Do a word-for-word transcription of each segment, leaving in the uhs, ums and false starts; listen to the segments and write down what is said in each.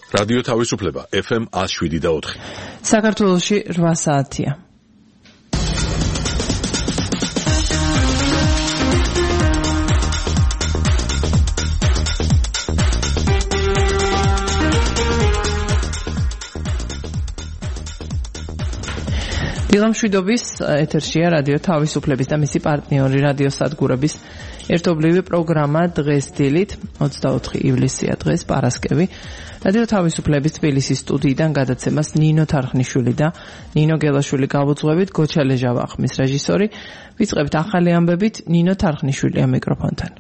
რადიო თავისუფლება ეფ ემ one oh seven და four. საქართველოში რვა საათია. დილამშვიდობის ეთერშია რადიო თავისუფლების და მისი პარტნიორი რადიო სადგურების ერთობლივი პროგრამა დღეს დილით twenty-four ივლისია დღეს პარასკევი. რადიო თავისუფლების თბილისის სტუდიიდან გადაცემას ნინო თარხნიშვილი და ნინო გელაშვილი გავუძღვებით, გოჩა ლეჟავა ხმის რეჟისორი. ვიწყებთ ახალი ამბებით, ნინო თარხნიშვილია მიკროფონთან.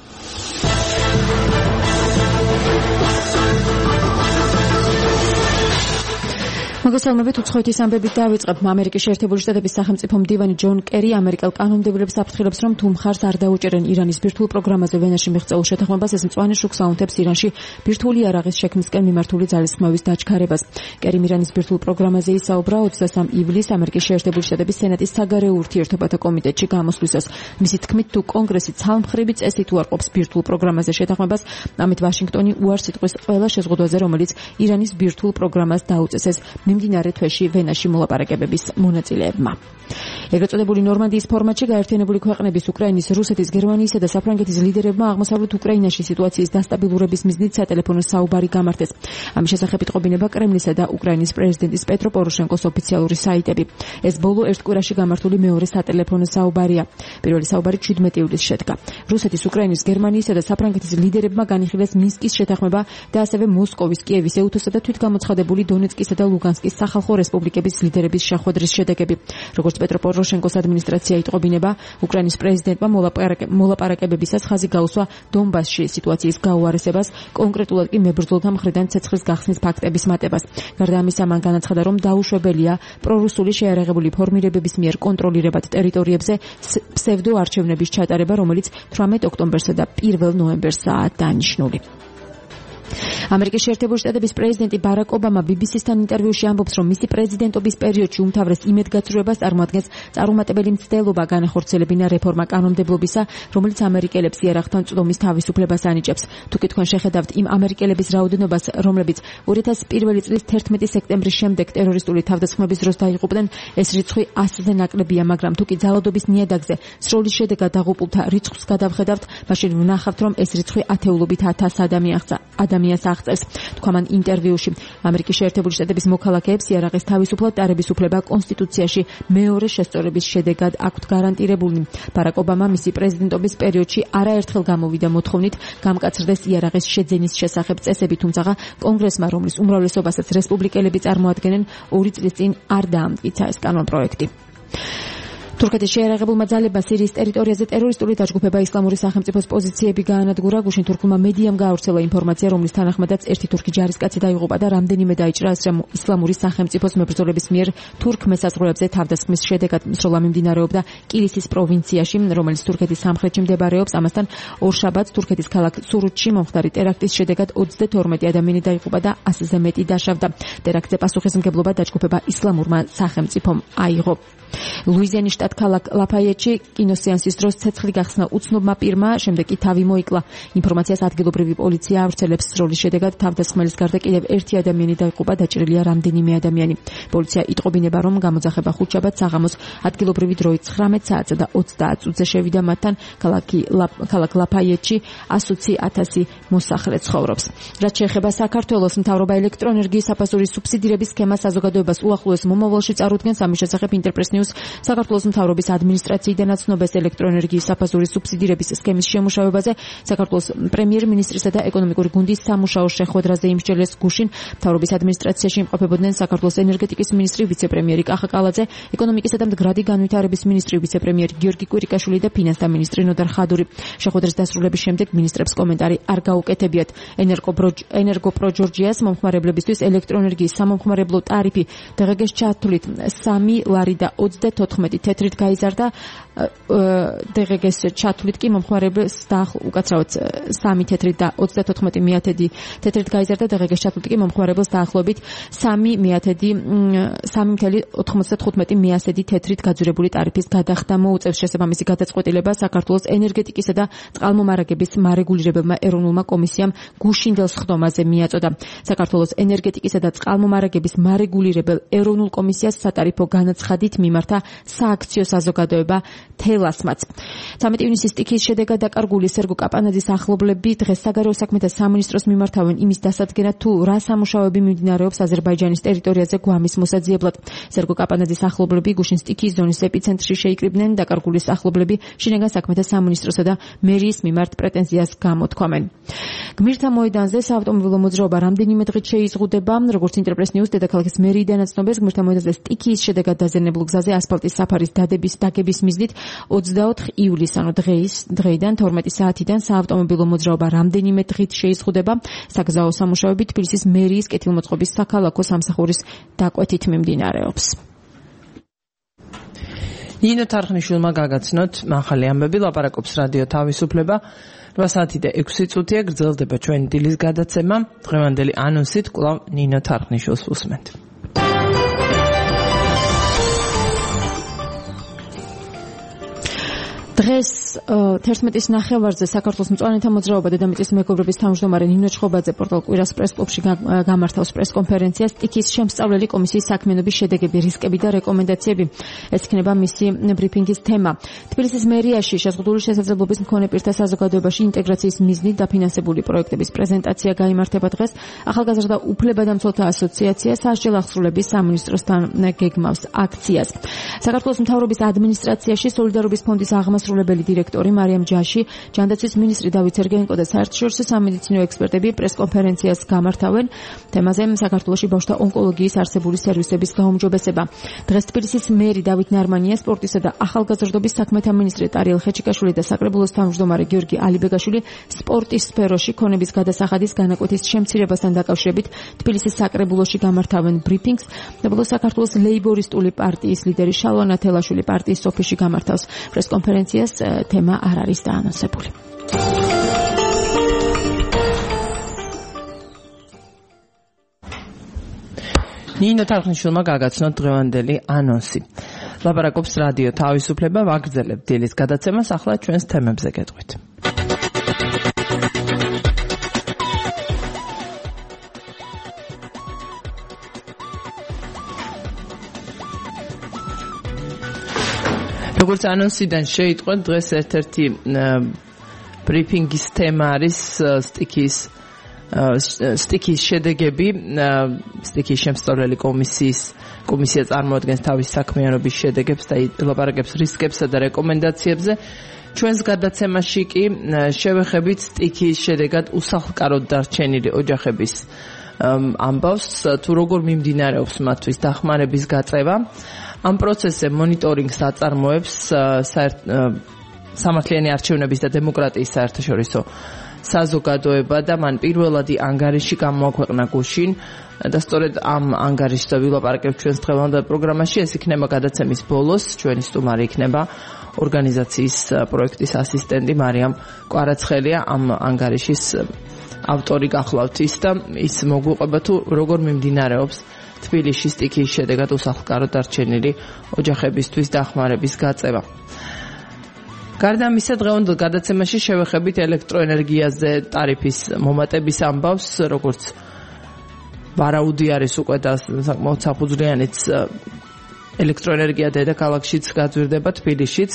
მოგესალმებით, უცხოეთის ამბებით დავიწყებთ. ამერიკის შეერთებული შტატების სახელმწიფო მდივანი ჯონ კერი ამერიკელ კანონმდებლებს აფრთხილებს, რომ თუ მხარს არ დაუჭერენ ირანის ბირთვულ პროგრამაზე ვენაში მიღწეულ შეთანხმებას, ეს მწვანე შუქს აუნთებს ირანში ბირთვული იარაღის შექმნისკენ მიმართული ძალისხმევის დაჩქარებას. კერიმ ირანის ბირთვულ პროგრამაზე ისაუბრა twenty-three ივლისს ამერიკის შეერთებული შტატების სენატის საგარეო ურთიერთობათა კომიტეტში გამოსვლისას. მისი თქმით, თუ კონგრესი ცალმხრივი წესით უარყოფს ბირთვულ პროგრამაზე შეთანხმებას, ამით ვაშინგტონი უარს იტყვის ყველა შეზღუდვაზე, რომელიც ირანის ბირთვულ პროგრამას დაუწესეს მიმდინარე თვეში ვენაში მოლაპარაკებების მონაწილეებმა. ეგრეთ წოდებული ნორმანდიის ფორმატში გაერთიანებული ქვეყნების, უკრაინის, რუსეთის, გერმანიისა და საფრანგეთის ლიდერებმა აღმოსავლეთ უკრაინაში სიტუაციის დასტაბილურების მიზნით სატელეფონო საუბარი გამართეს. ამის შესახებ იტყობინება კრემლისა და უკრაინის პრეზიდენტის პეტრო პოროშენკოს ოფიციალური საიტები. ეს ბოლო ერთ კვირაში გამართული მეორე სატელეფონო საუბარია. პირველი საუბარი seventeen ივლისს შედგა. რუსეთის, უკრაინის, გერმანიისა და საფრანგეთის ლიდერებმა განიხილეს მინსკის შეთანხმება და ასევე მოსკოვის, კიევის, ეუთოსა და თვითგამოცხადებული დონეცკისა და ლუგანსკის სახალხო რესპუბლიკების ლიდერების შეხვედრის შედეგები. როგორც პეტრო პოროშენკოს ადმინისტრაცია იტყობინება, უკრაინის პრეზიდენტმა მოლაპარაკებებისას ხაზი გაუსვა დონბასში სიტუაციის გაუარესებას, კონკრეტულად კი მებრძოლთა მხრიდან ცეცხლის გახსნის ფაქტების მატებას. გარდა ამისა, მან განაცხადა, რომ დაუშვებელია პრორუსული შეიარაღებული ფორმირებების მიერ კონტროლირებად ტერიტორიებზე ფსევდო არჩევნების ჩატარება, რომელიც eighteen ოქტომბერსა და one ნოემბერსაა დანიშნული. ამერიკის შეერთებული შტატების პრეზიდენტი ბარაკ ობამა ბი ბი სისთან ინტერვიუში ამბობს, რომ მისი პრეზიდენტობის პერიოდში უმთავრეს იმედგაცრუებას წარმოადგენს წარუმატებელი მცდელობა განახორციელებინა რეფორმა კანონმდებლობისა, რომელიც ამერიკელებს იარაღთან წვდომის თავისუფლებას ანიჭებს. თუ კი თქვენ შეხედავთ იმ ამერიკელების რაოდენობას, რომლებიც two thousand one წლის eleventh სექტემბრის შემდეგ ტერორისტული თავდასხმების დროს დაიღუპნენ, ეს რიცხვი ასზე ნაკლებია, მაგრამ თუ კი ძალადობის ნიადაგზე სროლის შედეგად დაღუპულთა რიცხვს გადავხედავთ, მაშინ ვნახავთ, რომ ეს რიცხვი ათეულობით ათას ადამიანს ადამიანს აღწევს. თქვა მან ინტერვიუში, ამერიკის შეერთებული შტატების მოქალაქეებს იარაღის თავისუფლად დარების უფლება კონსტიტუციაში მეორე შესწორების შედეგად აქვთ გარანტირებული. ბარაკ ობამა მისი პრეზიდენტობის პერიოდში არაერთხელ გამოვიდა მოთხოვნით გამკაცრდეს იარაღის შეძენის შესახებ წესები, თუმცა კონგრესმა, რომლის უმრავლესობასაც რესპუბლიკელები წარმოადგენენ, ორი წლის წინ არ დაამტკიცა ეს კანონპროექტი. თურქეთის შეიარაღებულმა ძალებმა სირიის ტერიტორიაზე ტერორისტული დაჯგუფება ისლამური სახელმწიფოს პოზიციები გაანადგურა. გუშინ თურქულმა მედიამ გაავრცელა ინფორმაცია, რომლის თანახმადაც ერთი თურქი ჯარისკაცი დაიღუპა და რამდენიმე დაიჭრა ისლამური სახელმწიფოს მებრძოლების მიერ თურქ მესაზღვრეებზე თავდასხმის შედეგად. სროლა მიმდინარეობდა კილისის პროვინციაში, რომელიც თურქეთის სამხრეთში მდებარეობს. ამასთან ორშაბათს თურქეთის ქალაქ სურუთში მომხდარი ტერაქტის შედეგად twenty-two ადამიანი დაიღუპა და ასზე მეტი დაშავდა. ტერაქტზე პასუხისმგებლობა დაჯგუფება ისლამურმა სახელმწიფომ აიღო. ლუიზიანის შტატ ქალაქ ლაფაიეტში კინოსეანსის დროს ცეცხლი გახსნა უცნობმა პირმა, შემდეგ კი თავი მოიკლა. ინფორმაციას ადგილობრივი პოლიცია ავრცელებს. სროლის შედეგად თავდასხმელის გარდა კიდევ ერთი ადამიანი დაიღუპა, დაჭრილია რამდენიმე ადამიანი. პოლიცია იტყობინება, რომ გამოძახება ხუთშაბათს საღამოს ადგილობრივი დროით nineteen საათსა და twenty წუთზე შევიდა მათთან. ქალაქ ლაფაიეტში one hundred thousand მოსახლე ცხოვრობს. რაც შეეხება საქართველოს, მთავრობა ელექტროენერგიის საფასურის სუბსიდირების სქემას საზოგადოებას უახლოეს მომავალში წარუდგენს. ამის შესახებ ინტერპრეს ნიუს საქართველოს მთავრობის ადმინისტრაციიდან აცნობეს ელექტროენერგიის საფასურის სუბსიდირების სქემის შემუშავებაზე. საქართველოს პრემიერ-მინისტრისა და ეკონომიკური გუნდის სამუშაო შეხვედრაზე იმსჯელეს გუშინ. მთავრობის ადმინისტრაციაში იმყოფებოდნენ საქართველოს ენერგეტიკის მინისტრი, ვიცე-პრემიერი კახა კალაძე, ეკონომიკისა და მდგრადი განვითარების მინისტრი, ვიცე-პრემიერი გიორგი კვირიკაშვილი და ფინანსთა მინისტრი ნოდარ ხადური. შეხვედრის დასრულების შემდეგ მინისტრებს კომენტარი არ გაუკეთებიათ. ენერგოპრო-ჯორჯიას მომხმარებლებისთვის ელექტროენერგიის სამომხმარებლო ტარიფი დღეს ჩათვლით three ლარი და ოცდათოთხმეტი თეთრი თეთრით გაიზარდა დე ღე გეს ჩათვლით კი მომხმარებელს უკაცრავად სამი თეთრით და ოცდათოთხმეტი მიათედი თეთრით გაიზარდა დე ღე გეს ჩათვლით კი მომხმარებელს დაახლოებით სამი მიათედი სამი მეთოდი ოთხმოცდათხუთმეტი მიასედი თეთრით გაძვირებული ტარიფის გადახდა მოუწევს შესაბამისი გადაწყვეტილება საქართველოს ენერგეტიკისა და წყალმომარაგების მარეგულირებელმა ეროვნულმა კომისიამ გუშინდელ სხდომაზე მიაწოდა. საქართველოს ენერგეტიკისა და წყალმომარაგების მარეგულირებელ ეროვნულ კომისიას სატარიფო განაცხადით მიმართა სააქციო საზოგადოება თელასმაც. ცამეტი ივნისის სტიქიის შედეგად დაკარგული სერგო კაპანაძის ახლობლები დღეს საგარეო საქმეთა სამინისტროს მიმართავენ იმის დასადგენად, თუ რა სამუშაოები მიმდინარეობს აზერბაიჯანის ტერიტორიაზე გვამის მოსაძიებლად. სერგო კაპანაძის ახლობლები გუშინ სტიქიის ზონის ეპიცენტრში შეიკრიბნენ, დაკარგული ახლობლები შინაგან საქმეთა სამინისტროსა და მერიის მიმართ პრეტენზიას გამოთქვამენ. გმირთა მოედანზე საავტომობილო მოძრაობა რამდენიმე დღით შეიზღუდება, როგორც ინტერპრეს ნიუს დედაქალაქის მერიიდან აცნობეს, გმირთა მოედანზე სტიქიის შედეგად დაზიანებულ გზაზე ასფალტის საფარის დადების დაგების მიზნით ოცდაოთხ ივლისს, ანუ დღეის დღეიდან თორმეტი საათიდან საავტომობილო მოძრაობა რამდენიმე დღით შეიზღუდება. საგზაო სამუშაოები თბილისის მერიის კეთილმოწყობის საქალაქო სამსახურის დაკვეთით მიმდინარეობს. ნინო თარხნიშვილმა გაგაცნოთ ახალი ამბები, ლაპარაკობს რადიო თავისუფლება. რვა საათი და ექვსი წუთია გრძელდება ჩვენი დილის გადაცემა. დღევანდელი ანონსით კვლავ ნინო თარხნიშვილს უსმენთ. დღეს თერთმეტის ნახევარზე საქართველოს მწვანეთა მოძრაობა დედამიწის მეგობრობის თავმჯდომარე ნინო ჩხობაძე პორტალ კვირას პრეს-კლუბში გამართავს პრეს-კონფერენციას. სტიქიის შემსწავლელი კომისიის საქმიანობის შედეგები, რისკები და რეკომენდაციები. ეს იქნება მისი ბრიფინგის თემა. თბილისის მერიაში შეზღუდული შესაძლებლობის მქონე პირთა საზოგადოებაში ინტეგრაციის მიზნით დაფინანსებული პროექტების პრეზენტაცია გაიმართება დღეს. ახალგაზრდა უფლებადამცველთა ასოციაცია სასჯელ აღსრულების სამინისტროსთან გეგმავს აქციას. საქართველოს მთავრობის ადმინისტრაციაში სოლიდარობის ფონდის აღმასრულებელი დირექტორი მარიამ ჯაში, ჯანდაცვის მინისტრი დავით სერგეენკო და საერთაშორისო სამედიცინო ექსპერტები პრეს-კონფერენციას გამართავენ. თემაზე საქართველოში ბავშვთა ონკოლოგიის არსებული სერვისების გაუმჯობესება. დღეს თბილისის მერი დავით ნარმანია, სპორტისა და ახალგაზრდობის საქმეთა მინისტრი ტარიელ ხეჩიკაშვილი და საკრებულოს თავმჯდომარე გიორგი ალიბეგაშვილი სპორტის სფეროში ქონების გადასახადის განაკვეთის შემცირებასთან დაკავშირებით თბილისის საკრებულოში გამართავენ ბრიფინგს. საბოლოო საქართველოს ლეიბორისტული პარტიის ლიდერი შალვა თელაშვილი პარტიის ოფისში გამართავს პრეს-კონფერენციას. თემა არ არის დაანონსებული. ნინო თარხნიშვილმა გაგაცნოთ დღევანდელი ანონსი. ლაპარაკობს რადიო თავისუფლება, ვაგრძელებთ დილის გადაცემას, ახლა ჩვენს თემებზე გეტყვით. როგორც ანონსიდან შეიტყვეთ, დღეს ერთ-ერთი ბრიფინგის თემა არის სტიქიის სტიქიის შედეგები. სტიქიის შემსწავლელი კომისიის კომისია წარმოადგენს თავის საქმიანობის შედეგებს და ლაპარაკებს რისკებსა და რეკომენდაციებზე. ჩვენს გადაცემაში კი შევეხებით სტიქიის შედეგად უსახლკაროდ დარჩენილი ოჯახების ამბავს, თუ როგორ მიმდინარეობს მათთვის დახმარების გაწევა. ამ პროცესზე მონიტორინგს აწარმოებს სამართლიანი არჩევნების და დემოკრატიის საერთაშორისო საზოგადოება და მან პირველადი ანგარიში გამოაქვეყნა გუშინ და სწორედ ამ ანგარიშზე ვილაპარაკებთ ჩვენს დღევანდელ პროგრამაში. ეს იქნება გადაცემის ბოლოს. ჩვენი სტუმარი იქნება ორგანიზაციის პროექტის ასისტენტი მარიამ კვარაცხელია. ამ ანგარიშის ავტორი გახლავთ ის და ის მოგვიყვება თუ როგორ მიმდინარეობს თბილისში სტიქიის შედეგად უსახლკაროდ დარჩენილი ოჯახებისთვის დახმარების გაწევა. გარდა ამისა, დღევანდელ გადაცემაში შევეხებით ელექტროენერგიაზე ტარიფის მომატების ამბავს, როგორც ვარაუდი არის უკვე და საკმაოდ საფუძვლიანიც ელექტროენერგია დედაქალაქშიც გაძვირდება, თბილისშიც.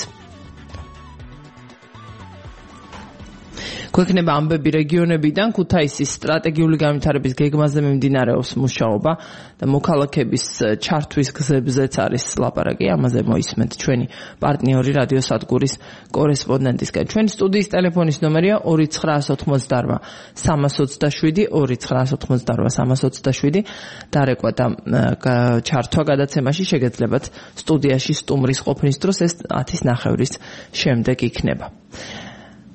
გვექნება ამბები რეგიონებიდან, ქუთაისის სტრატეგიული განვითარების გეგმაზე მიმდინარეობს მუშაობა და მოქალაქების ჩართვის გზებზეც არის ლაპარაკი. ამაზე მოისმენთ ჩვენი პარტნიორი რადიო სადგურის კორესპონდენტისგან. ჩვენი სტუდიის ტელეფონის ნომერია ორი ცხრაასი ოცდაოთხ სამას ოცდაშვიდი ორი ცხრაასი ოცდაოთხ სამას ოცდაშვიდი. დარეკვა და ჩართვა გადაცემაში შეგეძლებათ სტუდიაში სტუმრის ყოფნის დროს, ეს ათის ნახევრის შემდეგ იქნება.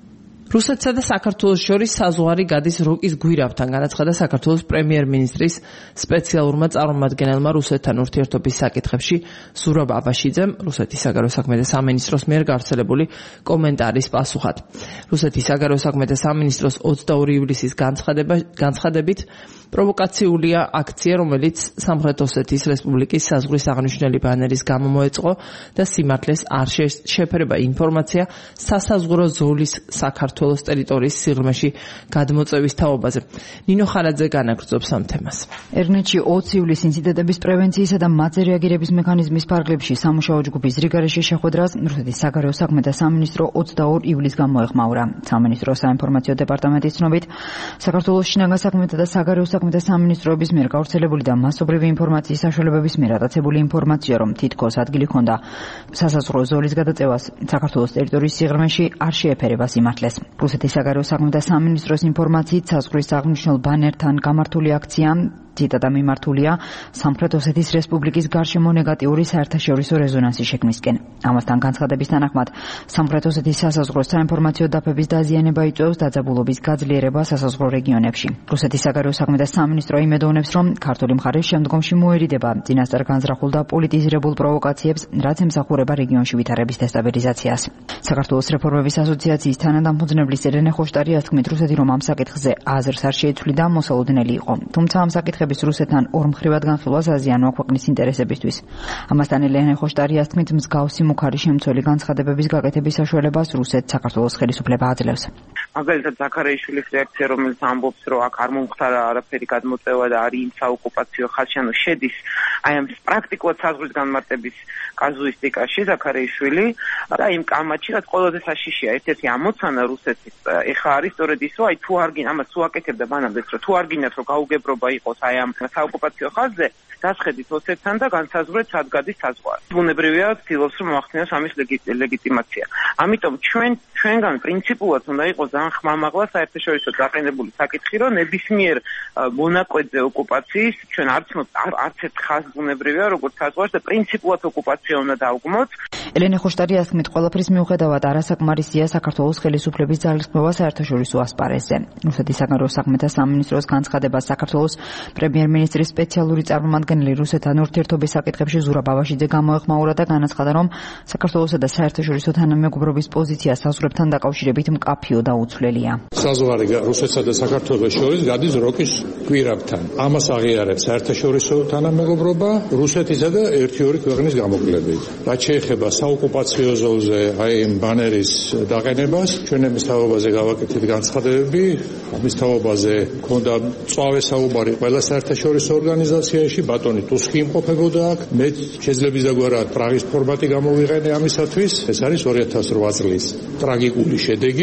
რუსეთსა და საქართველოს შორის საზღვარი გადის როკის გვირაბთან, განაცხადა საქართველოს პრემიერ-მინისტრის სპეციალურმა წარმომადგენელმა რუსეთთან ურთიერთობის საკითხებში ზურაბ აბაშიძემ რუსეთის საგარეო საქმეთა სამინისტროს მიერ გავრცელებული კომენტარის პასუხად. რუსეთის საგარეო საქმეთა სამინისტროს ოცდაორი ივლისის განცხადებით პროვოკაციულია აქცია, რომელიც სამხრეთ ოსეთის რესპუბლიკის საზღვრის აღნიშნული ბანერის გამო მოეწყო და სიმართლეს არ შეეფერება ინფორმაცია სასაზღვრო ზოლის საქართველოს ტერიტორიის სიღრმეში გადმოწევის თაობაზე. ნინო ხარაძე განაგრძობს ამ თემას. ერნეთში ოცი ივლისის ინციდენტების პრევენციისა და მათზე რეაგირების მექანიზმის ფარგლებში სამუშაო ჯგუფის რიგარეში შეხვედრას რუსეთის საგარეო საქმეთა სამინისტრო ოცდაორ ივლისს გამოეხმაურა. სამინისტროს საინფორმაციო დეპარტამენტის ცნობით, საქართველოს შინაგან საქმეთა და საგარეო საქმეთა სამინისტროების მიერ გავრცელებული და მასობრივი ინფორმაციის საშუალებების მიერ ატაცებული ინფორმაცია, რომ თითქოს ადგილი ჰქონდა სასაზღვრო ზოლის გადაწევას საქართველოს ტერიტორიის სიღრმეში, არ შეეფერება სიმართლეს. რუსეთის საგარეო საქმეთა სამინისტროს ინფორმაციით, საზღვრის აღნიშნულ ბანერთან გამართული აქცია ციტატა მიმართულია სამხრეთ ოსეთის რესპუბლიკის გარშემო ნეგატიური საერთაშორისო რეზონანსის შექმნისკენ. ამასთან განცხადების თანახმად, სამხრეთ ოსეთის სასაზღვრო საინფორმაციო დაფების დაზიანება იწვევს დაძაბულობის გაძლიერება სასაზღვრო რეგიონებში. რუსეთის საგარეო საქმეთა სამინისტრო იმედოვნებს, რომ ქართული მხარე შემდგომში მოერიდება წინასწარ განზრახულ და პოლიტიზირებულ პროვოკაციებს, რაც ემსახურება რეგიონში ვითარების დესტაბილიზაციას. საქართველოს რეფორმების ასოციაციის თანადამფუძნებლის ელენე ხოშტარიას თქმით, რუსეთი რომ ამ საკითხზე აზრს არ შეიცვლიდა, მოსალოდნელი იყო. თუმცა ამ საკითხების რუსეთთან ორმხრივად განხილვას აზიანოა ქვეყნის ინტერესებისთვის. ამასთან ელენე ხოშტარიას თქმით, მსგავსი მუქარი შემცველი განცხადებების გაკეთების საშუალებას რუსეთს საქართველოს ხელისუფლება აძლევს. მაგალითად, ზაქარიაშვილის რეაქცია, რომელიც ამბობს, რომ აქ არ მომხდარა არაფერი გადმოწევა და არის იმ საოკუპაციო ხაზში, ანუ შედის აი ამ პრაქტიკულად საზღვრის განმარტების კაზუისტიკაში ზაქარიაშვილი და იმ კამათში, რაც ყველაზე საშიშია, ერთ-ერთი ამოცანა რუსეთის ეხა არის სწორედ ის, რომ აი თუ არ გინ ამას თუ აკეთებდა მანამდეც, რომ თუ არ გინდათ, რომ გაუგებრობა იყოს აი ამ საოკუპაციო ხაზზე, დასხედით ოსეთთან და განსაზღვრეთ, სად გადის საზღვარი. ბუნებრივია, ცდილობს რომ მოახდინოს ამის ლეგიტიმაცია. ამიტომ ჩვენ ჩვენგან პრინციპულად უნდა იყოს ძალიან ხმამაღლა საერთაშორისო დაყენებული საკითხი, რომ ნებისმიერ მონაკვეთზე ოკუპაციის ჩვენ არც არც ერთ ხაზს ბუნებრივია, როგორც საზღვარს და პრინციპულად ოკუპაცია უნდა დავგმოთ. ელენე ხოშტარიას თქმით, ყველაფრის მიუხედავად არასაკმარისია საქართველოს ხელისუფლების ძალისხმევა საერთაშორისო ასპარეზზე. რუსეთის საგარეო საქმეთა სამინისტროს განცხადებას საქართველოს პრემიერ-მინისტრის სპეციალური წარმომადგენელი რუსეთთან ურთიერთობის საკითხებში ზურაბ აბაშიძე გამოეხმაურა და განაცხადა, რომ საქართველოსა და საერთაშორისო თანამეგობრობის პოზიცია საზღვრებთან დაკავშირებით მკაფიო და უცვლელია. საზღვარი რუსეთსა და საქართველოს შორის გადის როკის გვირაბთან. ამას აღიარებს საერთაშორისო თანამეგობრობა რუსეთისა და ერთი-ორი ქვეყნის გამოკვლევით. რაც შეეხება საოკუპაციო ზოლზე აი ამ ბანერის დაყენებას, ჩვენ ამის თაობაზე გავაკეთეთ განცხადებები, ამის თაობაზე ქონდა წვავე საუბარი ყველა საერთაშორისო ორგანიზაციაში, ბატონი ტუსკი იმყოფებოდა აქ, მე შეძლებისდაგვარად პრაღის ფორმატი გამოვიყენე ამისათვის, ეს არის ორი ათას რვა წლის ტრაგიკული შედეგი,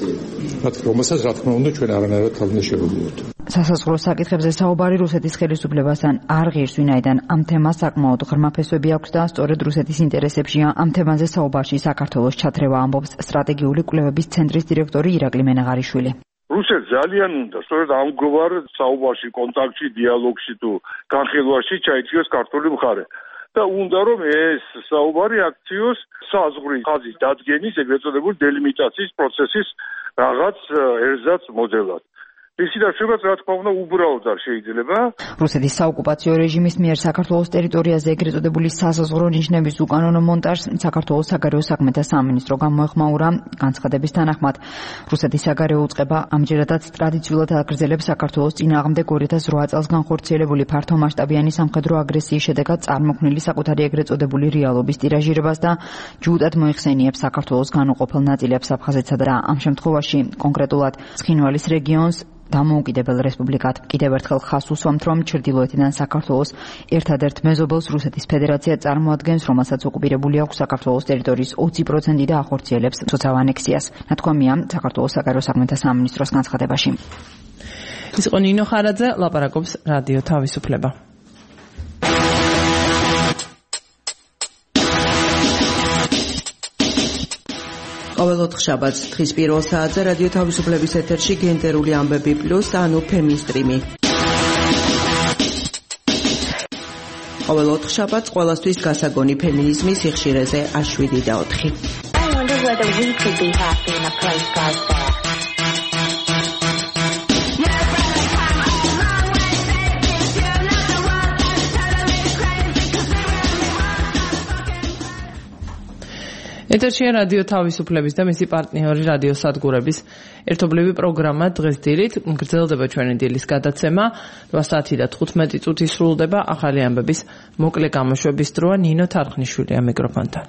რომელსაც რა თქმა უნდა ჩვენ არანაირად თავიდან შევეძლოთ. სასაზღვრო საკითხებზე საუბარი რუსეთის ხელისუფლებასთან არ ღირს, ვინაიდან ამ თემას საკმაოდ ღრმა ფესვები აქვს და სწორედ რუსეთის ინტერესებშია ამ თემაზე საუბარში საქართველოს ჩათრევა, ამბობს სტრატეგიული კვლევების ცენტრის დირექტორი ირაკლი მენაღარიშვილი. რუსეთს ძალიან უნდა სწორედ ამგვარ საუბარში, კონტაქტში, დიალოგში თუ განხილვაში ჩაიჭიროს ქართული მხარე. და უნდა რომ ეს საუბარი აქციოს საზღვრის ხაზის დადგენის, ეგრეთ წოდებული დელიმიტაციის პროცესის რაღაც ერთზაც მოდელად. ისიც რაც რა თქმა უნდა უბრალოდ არ შეიძლება. რუსეთის საოკუპაციო რეჟიმის მიერ საქართველოს ტერიტორიაზე ეგრეთ წოდებული სასაზღვრო ნიშნების უკანონო მონტაჟს საქართველოს საგარეო საქმეთა სამინისტრო გამოეხმაურა. განცხადების თანახმად, რუსეთის საგარეო უწყება ამჯერადაც ტრადიციულად აგრძელებს საქართველოს წინააღმდეგ ორი ათას რვა წელს განხორციელებული ფართომასშტაბიანი სამხედრო აგრესიის შედეგად წარმოქმნილი საკუთარი ეგრეთ წოდებული რეალობის ტირაჟირებას და ჯუდად მოიხსენიებს საქართველოს განუყოფელ ნაწილებს აფხაზეთსა და ამ შემთხვევაში კონკრეტულად ცხინვალის რეგიონს დამოუკიდებელ რესპუბლიკად. კიდევ ერთხელ ხაზს უსვამთ, რომ ჩრდილოეთიდან საქართველოს ერთადერთ მეზობელს რუსეთის ფედერაცია წარმოადგენს, რომელსაც ოკუპირებული აქვს საქართველოს ტერიტორიის ოცი პროცენტი და ახორციელებს მცოცავ ანექსიას. ნათქვამია საქართველოს საგარეო საქმეთა სამინისტროს განცხადებაში. ის იყო ნინო ხარაძე, ლაპარაკობს რადიო თავისუფლება. ყოველ ოთხშაბათს თხის პირველ საათზე რადიო თავისუფლების ეთერში გენდერული ამბები პლუს ანუ ფემინსტრიმი. ყოველ ოთხშაბათს ყველასთვის გასაგონი ფემინიზმის სიხშირეზე ას შვიდი და ოთხი. I wonder whether we could be happy in a place like that. ეთერშია რადიო თავისუფლების და მისი პარტნიორი რადიო სადგურების ერთობლივი პროგრამა დღეს დილით გრძელდება ჩვენი დილის გადაცემა რვა საათი და თხუთმეტი წუთი სრულდება ახალი ამბების მოკლე გამოშვების დროა ნინო თარხნიშვილია მიკროფონთან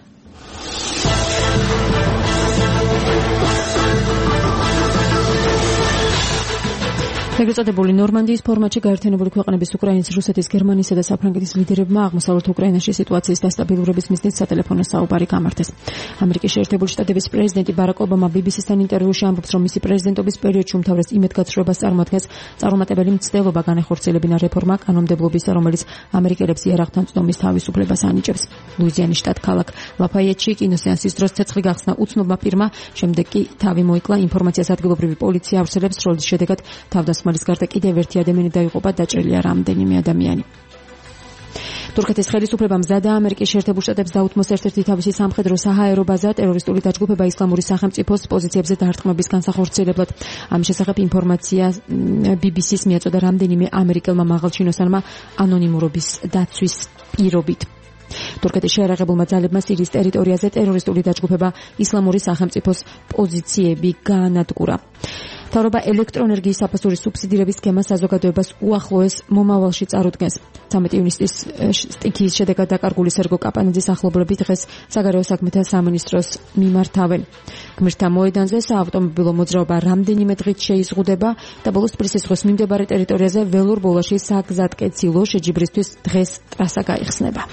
ეგრეთ წოდებული ნორმანდიის ფორმატში გაერთიანებული ქვეყნების უკრაინის, რუსეთის, გერმანიისა და საფრანგეთის ლიდერებმა აღმოსავლეთ უკრაინაში სიტუაციის დასტაბილურების მიზნით სატელეფონო საუბარი გამართეს. ამერიკის შეერთებული შტატების პრეზიდენტი ბარაკ ობამა ბი ბი სი-სთან ინტერვიუში ამბობს, რომ მისი პრეზიდენტობის პერიოდში უმთავრეს იმედგაცრუებას წარმოადგენს წარუმატებელი მცდელობა განეხორციელებინა რეფორმა კანონმდებლობისა, რომელიც ამერიკელებს იარაღთან წვდომის თავისუფლებას ანიჭებს. ლუიზიანის შტატ-ქალაქ ლაფაიეტში კინოსეანსის დროს ცეცხლი გახსნა უცნობმა პირმა, შემდეგ კი თავი მოიკლა ინფორმაციას ადგილობრივი პოლიცია ავრცელებს, როლის შედეგად თავდასხმალის გარდა კიდევ ერთი ადამიანი დაიღუპა, დაჭრილია რამდენიმე ადამიანი. თურქეთის ხელისუფლებამ მზადა ამერიკის შეერთებულ შტატებს დაუთმოს ერთ-ერთი თავისი სამხედრო საჰაერო ბაზა ტერორისტული დაჯგუფება ისლამური სახელმწიფოს პოზიციებზე დარტყმების განსახორციელებლად. ამის შესახებ ინფორმაცია ბი ბი სი-ს მიაწოდა რამდენიმე ამერიკელმა მაღალჩინოსანმა ანონიმურობის დაცვის პირობით. თურქეთის შეიარაღებულმა ძალებმა სირიის ტერიტორიაზე ტერორისტული დაჯგუფება ისლამური სახელმწიფოს პოზიციები გაანადგურა. მთავრობა ელექტროენერგიის საფასურის სუბსიდირების სქემას საზოგადოებას უახლოეს მომავალში წარუდგენს. ცამეტი ივნისის სტიქიის შედეგად დაკარგული სერგო კაპანიძის ახლობლები დღეს საგარეო საქმეთა სამინისტროს მიმართავენ. გმირთა მოედანზე საავტომობილო მოძრაობა რამდენიმე დღით შეიზღუდება და ბოლოს პრისის ზღვის მიმდებარე ტერიტორიაზე ველურ ბოლოში საგზადკეცილო შეჯიბრისთვის დღეს ტრასა გაიხსნება.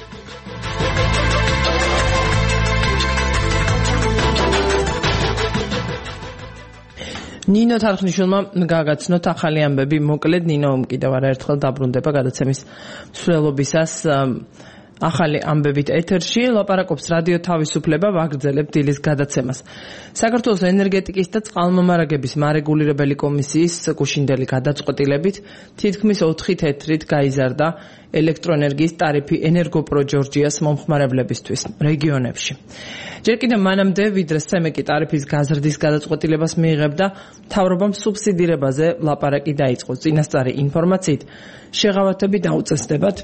ნინო თარხნიშვილმა გაგაცნოთ ახალი ამბები. მოკლედ ნინო კიდევ არაერთხელ დაბრუნდება გადაცემის მსვლელობისას ახალი ამბებით ეთერში. ლაპარაკობს რადიო თავისუფლება, ვაგრძელებთ დილის გადაცემას. საქართველოს ენერგეტიკის და წყალმომარაგების მარეგულირებელი კომისიის გუშინდელი გადაწყვეტილებით თითქმის ოთხი თეთრით გაიზარდა ელექტროენერგიის ტარიფი ენერგოპრო ჯორჯიას მომხმარებლებისთვის რეგიონებში. ჯერ კიდევ მანამდე ვიდრე სემეკი ტარიფის გაზრდის გადაწყვეტილებას მიიღებდა, მთავრობამ სუბსიდირებაზე ლაპარაკი დაიწყო. წინასწარი ინფორმაციით შეღავათები დაუწესდებათ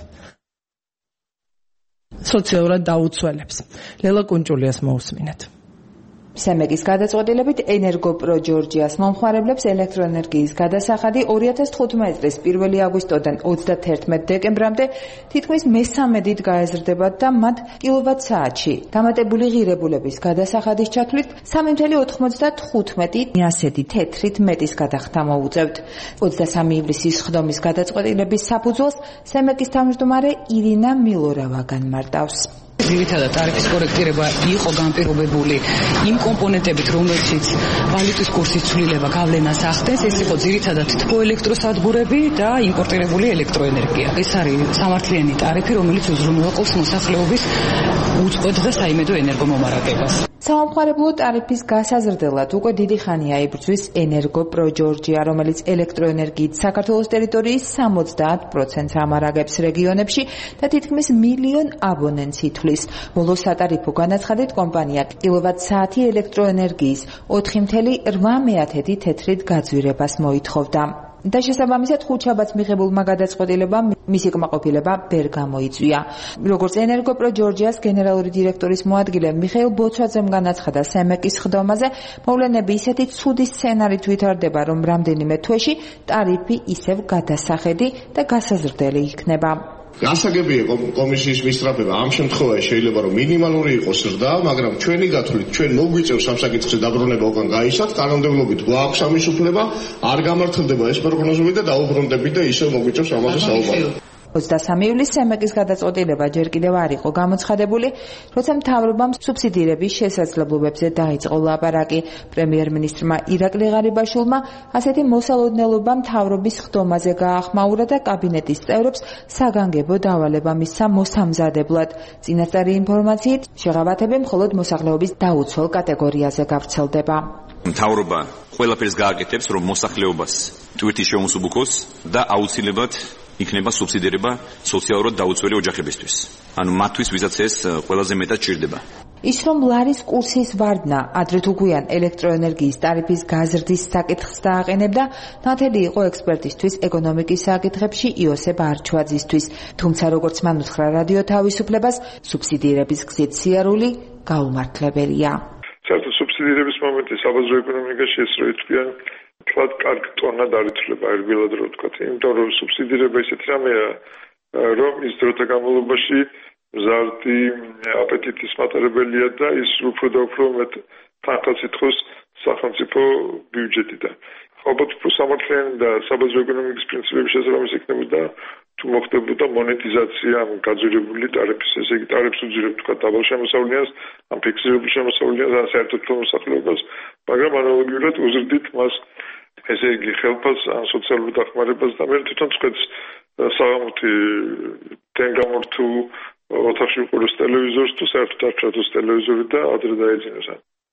სოციალურად დაუცველებს. ლელა კუნჭულიას მოусმინეთ. სემეკის გადაწყვეტილებით ენერგოპრო ჯორჯიას მომხმარებლებს ელექტროენერგიის გადასახადი ორი ათას თხუთმეტი წლის პირველი აგვისტოდან ოცდათერთმეტ დეკემბრამდე თითქმის მესამედით გაეზრდებათ და მათ კილოვატ-საათში დამატებული ღირებულების გადასახადის ჩათვლით სამი წუთი ოცდათხუთმეტი ასეთი თეთრით მეტის გადახდა მოუწევთ. ოცდასამი ივლისის სხდომის გადაწყვეტილების საფუძველს სემეკის თავმჯდომარე ირინა მილორავა განმარტავს. ძირითადად ტარიფის კორექტირება იყო განპირობებული იმ კომპონენტებით, რომელშიც ვალუტის კურსის ცვლილება გავლენას ახდენს. ეს იყო ძირითადად თბოელექტროსადგურები და იმპორტირებული ელექტროენერგია. ეს არის სამართლიანი ტარიფი, რომელიც უზრუნველყოფს მოსახლეობის უწყვეტ და საიმედო ენერგომომარაგებას. საომხმარებლო ტარიფის გასაზრდელად უკვე დიდი ხანია იბრძვის ენერგოპრო ჯორჯია, რომელიც ელექტროენერგიით საქართველოს ტერიტორიის სამოცდაათ პროცენტს ამარაგებს რეგიონებში და თითქმის მილიონ აბონენტს ითვლის. ბოლოს სატარიფო განაცხადით კომპანია კილოვატ-საათი ელექტროენერგიის ოთხი წუთი რვამეათეთი თეთრით გაძვირებას მოითხოვდა. და შესაბამისად ხუთშაბათს მიღებულმა გადაწყვეტილებამ მისი კმაყოფილება ვერ გამოიწვია. როგორც ენერგოპრო ჯორჯიას გენერალური დირექტორის მოადგილე მიხეილ ბოცვაძემ განაცხადა სემეკის სხდომაზე, მოვლენები ისეთი ცუდი სცენარით ვითარდება, რომ რამდენიმე თვეში ტარიფი ისევ გადასახედი და გასაზრდელი იქნება. გასაგებია კომისიის მისწრაფება ამ შემთხვევაში შეიძლება რომ მინიმალური იყოს ზრდა, მაგრამ ჩვენი გათვლით ჩვენ მოგვიწევს ამ საკითხზე დაბრუნება უკან გაისახ, კანონმდებლობით გვაქვს ამის უფლება, არ გამართლდება ეს პროგნოზები და დაუბრუნდებით და ისევ მოგვიწევს ამაზე საუბარი. ოცდასამი ივლისს სემეკის გადაწყვეტილება ჯერ კიდევ არ იყო გამოცხადებული, როცა მთავრობამ სუბსიდირების შესაძლებლობებზე დაიწყო ლაპარაკი. პრემიერ-მინისტრმა ირაკლი ღარიბაშვილმა ასეთი მოსალოდნელობა მთავრობის სხდომაზე გაახმაურა და კაბინეტის წევრებს საგანგებო დავალება მისცა მოსამზადებლად. წინასწარი ინფორმაციით შეღავათები მხოლოდ მოსახლეობის დაუცველ კატეგორიაზე გავრცელდება. მთავრობა ყველაფერს გააკეთებს, რომ მოსახლეობას ტვირთი შეუმსუბუქოს და აუცილებლად იქნება სუბსიდირება სოციალურად დაუცველი ოჯახებისთვის. ანუ მათთვის, ვისაც ეს ყველაზე მეტად ჭირდება. ის რომ ლარის კურსის ვარდნა ადრე თუ გვიან ელექტროენერგიის ტარიფის გაზრდის საკითხს დააყენებდა, ნათელი იყო ექსპერტისთვის ეკონომიკის საკითხებში იოსებ არჩვაძისთვის. თუმცა როგორც მან უთხრა რადიო თავისუფლებას, სუბსიდირების გზით სიარული გაუმართლებელია. საერთოდ სუბსიდირების მომენტი საბაზრო ეკონომიკაში ეს რო ითქვიან, თქვათ კარგ ტონად არ ითვლება ერბილად რო თქვათ, იმიტომ რომ სუბსიდირება ისეთ რამეა, რომ ის დროთა განმავლობაში მზარდი აპეტიტის მატარებელია და ის უფრო და უფრო მეტ თანხას ითხოვს სახელმწიფო ბიუჯეტიდან. ალბათ უფრო სამართლიანი და საბაზრო ეკონომიკის პრინციპების შესაბამისი იქნებოდა თუ მოხდებოდა მონეტიზაცია ამ გაძვირებული ტარიფის, ესე იგი ტარიფს უძირებ თქვა დაბალ შემოსავლიანს, ამ ფიქსირებულ შემოსავლიანს, ან საერთოდ მოსახლეობას, მაგრამ ანალოგიურად უზრდით მას ესე იგი ხელფას ან სოციალურ დახმარებას და მე თვითონ წვეთს საღამოთი თენგამორთუ ოთახში უყუროს ტელევიზორს თუ საერთოდ არ ჩადოს ტელევიზორი და ადრე დაეძინოს.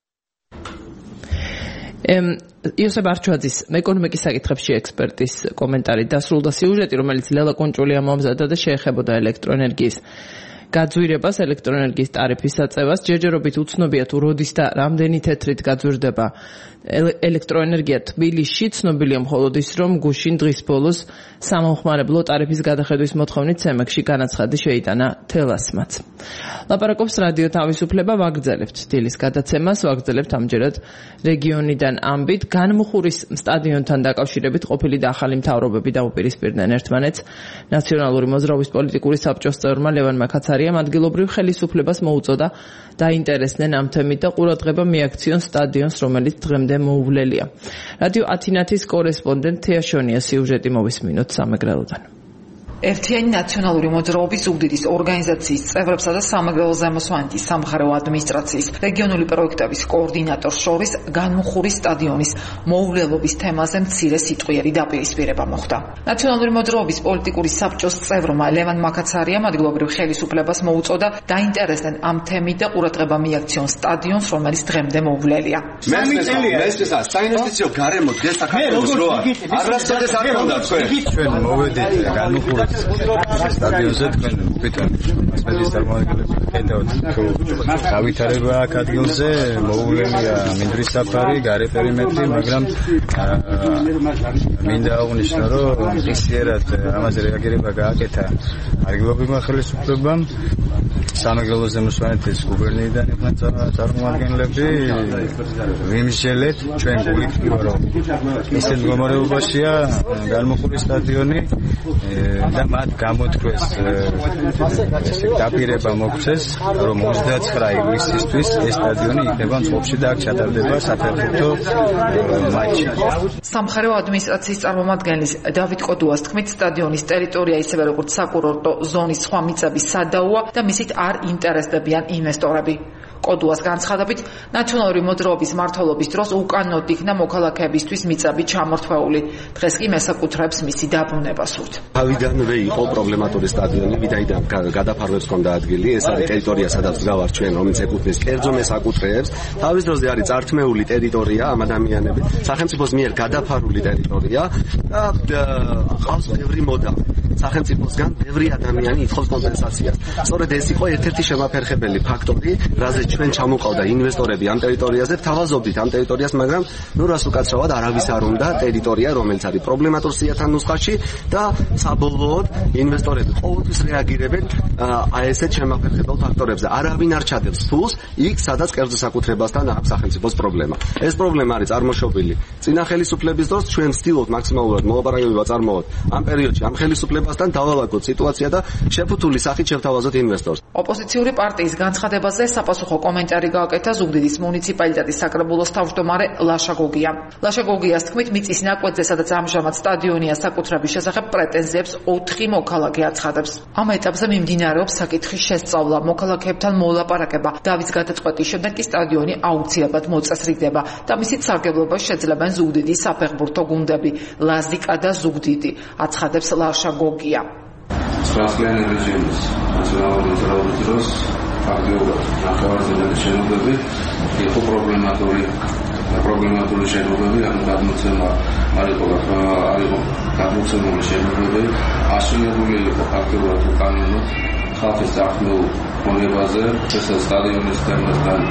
იოსებ არჩვაძის ეკონომიკის საკითხებში ექსპერტის კომენტარი დასრულდა სიუჟეტი, რომელიც ლელა კუნჭულია მომზადდა და შეეხებოდა ელექტროენერგიის გაძვირებას, ელექტროენერგიის ტარიფის საწევას. ჯერჯერობით უცნობია თუ როდის და რამდენი თეთრით გაძვირდება ელექტროენერგია თბილისში. ცნობილია მხოლოდ ის, რომ გუშინ დღის ბოლოს სამომხმარებლო ტარიფის გადახედვის მოთხოვნით ცემეგში განაცხადი შეიტანა თელასმაც. ლაპარაკობს რადიო თავისუფლება, ვაგრძელებთ დილის გადაცემას, ვაგრძელებთ ამჯერად რეგიონიდან ამბით. განმუხურის სტადიონთან დაკავშირებით ყოფილი და ახალი მთავრობები დაუპირისპირდნენ ერთმანეთს. ნაციონალური მოძრაობის პოლიტიკური საბჭოს წევრმა ლევან მაკაცარიამ ადგილობრივ ხელისუფლებას მოუწოდა დაინტერესდნენ ამ თემით და ყურადღება მიაქციონ სტადიონს, რომელიც დღემდე მოუვლელია. რადიო ათინათის კორესპონდენტ თეა შონია სიუჟეტი მოვისმინოთ სამეგრელოდან. ერთიანი ნაციონალური მოძრაობის უდიდის ორგანიზაციის წევრებსა და სამეგრელო ზემოსვანეთის სამხარეო ადმინისტრაციის რეგიონული პროექტების კოორდინატორს შორის განმუხურის სტადიონის მოუვლელობის თემაზე მცირე სიტყვიერი დაპირისპირება მოხდა. ნაციონალური მოძრაობის პოლიტიკური საბჭოს წევრმა ლევან მაკაცარიამ ადგილობრივ ხელისუფლებას მოუწოდა დაინტერესდნენ ამ თემით და ყურადღება მიაქციონ სტადიონს, რომელიც დღემდე მოუვლელია. სამი წელია ეს საინვესტიციო გარემო დღეს საქართველოს როა არასოდეს არ ქონდა თქვენ ჩვენ მოვედით განმუხურის სტადიონზე თქვენ ვიტყვით სპეციალისტ წარმომადგენლებს ხედავთ თუ გავითარება აქ ადგილზე მოუვლელია მინდვრის საფარი გარე პერიმეტრი, მაგრამ მინდა აღნიშნო რომ ისიერად ამაზე რეაგირება გააკეთა ადგილობრივმა ხელისუფლებამ, სამეგრელო ზემოსვანეთის გუბერნიიდან იყვნენ წარმომადგენლები. ვიმსჯელეთ ჩვენ გულით რომ ისეთ მდგომარეობაშია განმუხურის სტადიონი და მათ გამოთქვეს ესე დაპირება მოგვცეს, რომ ოცდაცხრა ივლისისთვის ეს სტადიონი იქნება მწყობში და აქ ჩატარდება საფეხბურთო მატჩი. სამხარეო ადმინისტრაციის წარმომადგენლის დავით კოდუას თქმით, სტადიონის ტერიტორია ისევე როგორც საკურორტო ზონის სხვა მიწები სადაოა და მისით არ ინტერესდებიან ინვესტორები. კოდუას განცხადებით, ნაციონალური მოძრაობის მმართველობის დროს უკანონოდ იქნა მოქალაქეებისთვის მიწები ჩამორთვეული. დღეს კი მესაკუთრებს მისი დაბრუნება სურთ. თავიდანვე იყო პრობლემატური სტადიონი, ვიდაიდან გადაფარვებს ჰქონდა ადგილი, ეს არის ტერიტორია, სადაც გავართ ჩვენ, რომელიც ეკუთვნის კერძო მესაკუთრეებს. თავის დროზე არის წართმეული ტერიტორია ამ ადამიანებით, სახელმწიფოს მიერ გადაფარული ტერიტორია და ყავს ბევრი მოდა. სახელმწიფოსგან ბევრი ადამიანი ითხოვს კომპენსაციას. სწორედ ეს იყო ერთ-ერთი შემაფერხებელი ფაქტორი, რაზეც ჩვენ ჩამოყავდა ინვესტორები ამ ტერიტორიაზე, ვთავაზობდით ამ ტერიტორიას, მაგრამ ნუ რას უკაცრავად არავის არ უნდა ტერიტორია, რომელიც არის პრობლემატურ სიათან ნუსხაში და საბოლოოდ ინვესტორები ყოველთვის რეაგირებენ აი ესეთ შემაფერხებელ ფაქტორებზე. არავინ არ ჩადებს ფულს იქ, სადაც კერძო საკუთრებასთან აქვს სახელმწიფოს პრობლემა. ეს პრობლემა არის წარმოშობილი წინა ხელისუფლების დროს, ჩვენ ვცდილობთ მაქსიმალურად მოლაპარაკება წარმოვოთ ამ პერიოდში ამ ხელისუფლებასთან, დავალაგოთ სიტუაცია და შეფუთული სახით შევთავაზოთ ინვესტორს. ოპოზიციური პარტიის განცხადებაზე საპასუხო კომენტარი გააკეთა ზუგდიდის მუნიციპალიტეტის საკრებულოს თავმჯდომარე ლაშა გოგია. ლაშა გოგიას თქმით, მიწის ნაკვეთზე, სადაც ამჟამად სტადიონია საკუთრების შესახებ პრეტენზიებს ოთხი მოქალაქე აცხადებს. ამ ეტაპზე მიმდინარეობს საკითხის შესწავლა, მოქალაქეებთან მოლაპარაკება. დავის გადაწყვეტის შემდეგ კი სტადიონი აუცილებლად მოწესრიგდება და მისით სარგებლობას შეძლებენ ზუგდიდის საფეხბურთო გუნდები ლაზიკა და ზუგდიდი, აცხადებს ლაშა გოგია. სპეციალური რეჟიმის ნაციონალური მოძრაობის დროს ფაქტიურად ნახევარწინების შენობები იყო პრობლემატური პრობლემატური შენობები, ანუ გადმოცემა არ იყო არ იყო გადმოცემული შენობები, აშენებული იყო ფაქტიურად უკანონოდ ხალხის საქმეულ მონებაზე, შესაძლოა სტადიონის თემასთან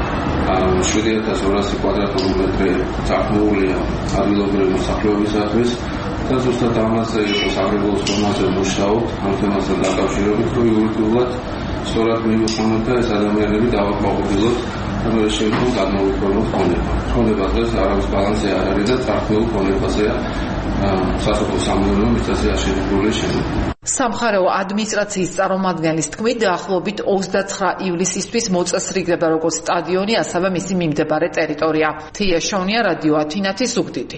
შვიდი ათას ორასი კვადრატული მეტრი საქმეულია ადგილობრივი მოსახლეობისათვის. და ზუსტად ამაზე იყო საგრეგლოს ფორმაზე მუშაობთ ამ თემასთან დაკავშირებით, რომ იურიდიულად სწორად მივუხმოთ და ეს ადამიანები დავაკმაყოფილოთ და მე შემდგომ გადმოვიბრუნოთ ქონება. ქონება დღეს არავის ბალანსი არ არის და წარქმეულ ქონებაზეა სასოფლო სამეურნეო მიწაზე აშენებული შენობა. სამხარეო ადმინისტრაციის წარმომადგენლის თქმით, დაახლოებით ოცდაცხრა ივლისისთვის მოწესრიგდება როგორც სტადიონი, ასევე მისი მიმდებარე ტერიტორია. თია შონია, რადიო ათინათის ზუგდიდი.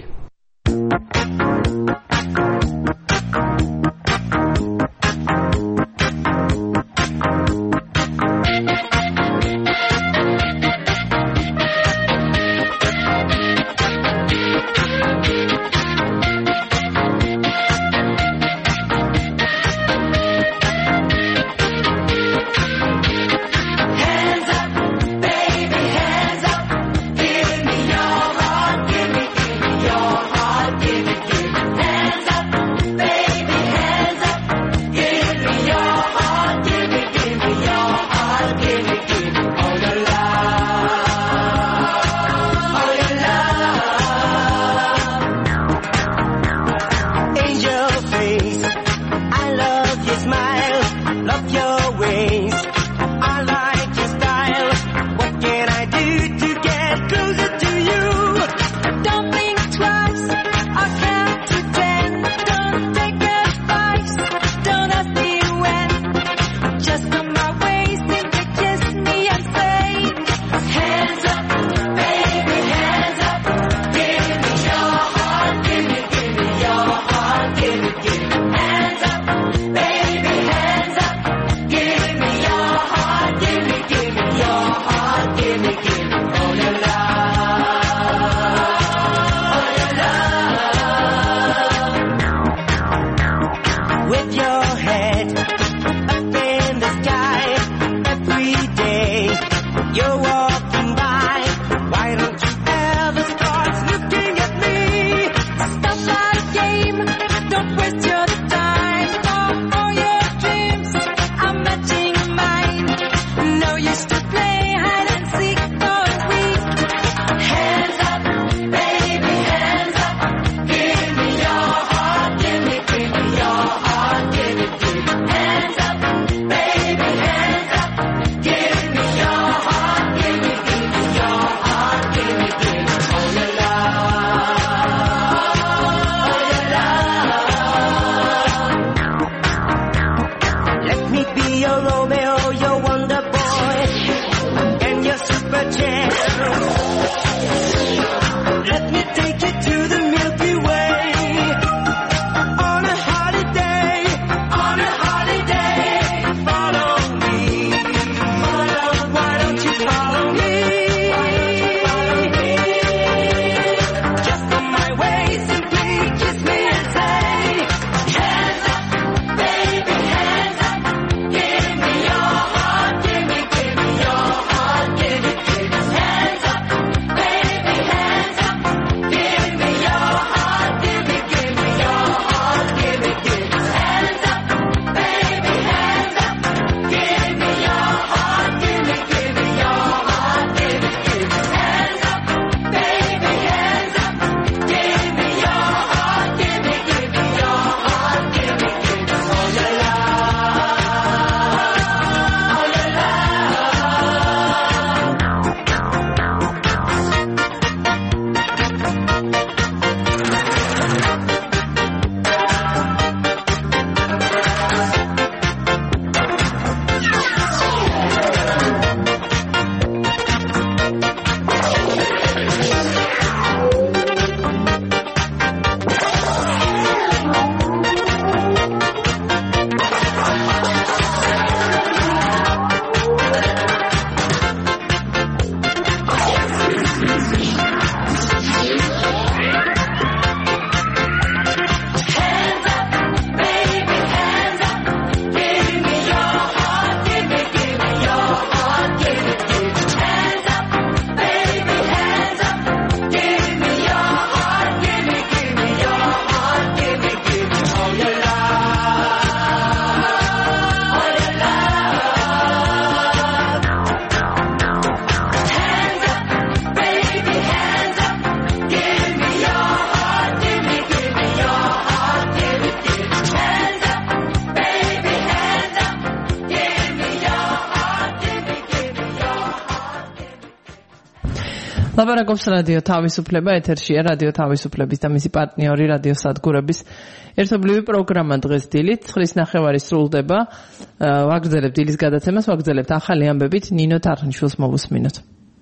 ლაპარაკობს რადიო თავისუფლება, ეთერშია რადიო თავისუფლების და მისი პარტნიორი რადიო სადგურების ერთობლივი პროგრამა დღეს დილით ცხრის ნახევარი სრულდება. ვაგრძელებთ დილის გადაცემას, ვაგრძელებთ ახალი ამბებით. ნინო თარხნიშვილს მოვუსმინოთ.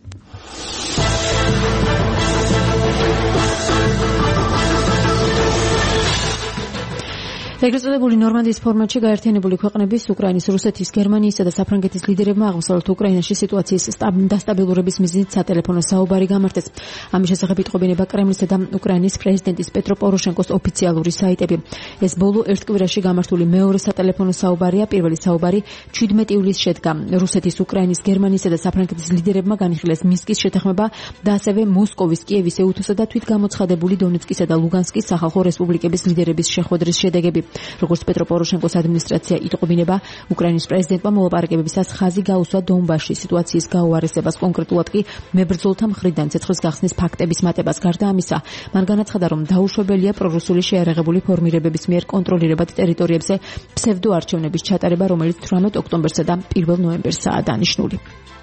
ეგრეთ წოდებული ნორმანდიის ფორმატში გაერთიანებული ქვეყნების, უკრაინის, რუსეთის, გერმანიისა და საფრანგეთის ლიდერებმა აღმოსავლეთ უკრაინაში სიტუაციის დასტაბილურების მიზნით სატელეფონო საუბარი გამართეს. ამის შესახებ იტყობინება კრემლისა და უკრაინის პრეზიდენტის პეტრო პოროშენკოს ოფიციალური საიტები. ეს ბოლო ერთ კვირაში გამართული მეორე სატელეფონო საუბარია. პირველი საუბარი ჩვიდმეტი ივლისს შედგა. რუსეთის, უკრაინის, გერმანიისა და საფრანგეთის ლიდერებმა განიხილეს მინსკის შეთანხმება და ასევე მოსკოვის, კიევის, ეუთოსა და თვითგამოცხადებული დონეცკისა და ლუგანსკის სახალხო რესპუბლიკების ლიდერების შეხვედრის შედეგები. როგორც პეტრო პოროშენკოს ადმინისტრაცია იტყობინება, უკრაინის პრეზიდენტმა მოლაპარაკებებისას ხაზი გაუსვა დონბასში სიტუაციის გაუარესებას, კონკრეტულად კი მებრძოლთა მხრიდან ცეცხლის გახსნის ფაქტების მატებას. გარდა ამისა, მან განაცხადა, რომ დაუშვებელია პრორუსული შეიარაღებული ფორმირებების მიერ კონტროლირებად ტერიტორიებზე ფსევდოარჩევნების ჩატარება, რომელიც თვრამეტ ოქტომბერსა და პირველ ნოემბერსაა დანიშნული.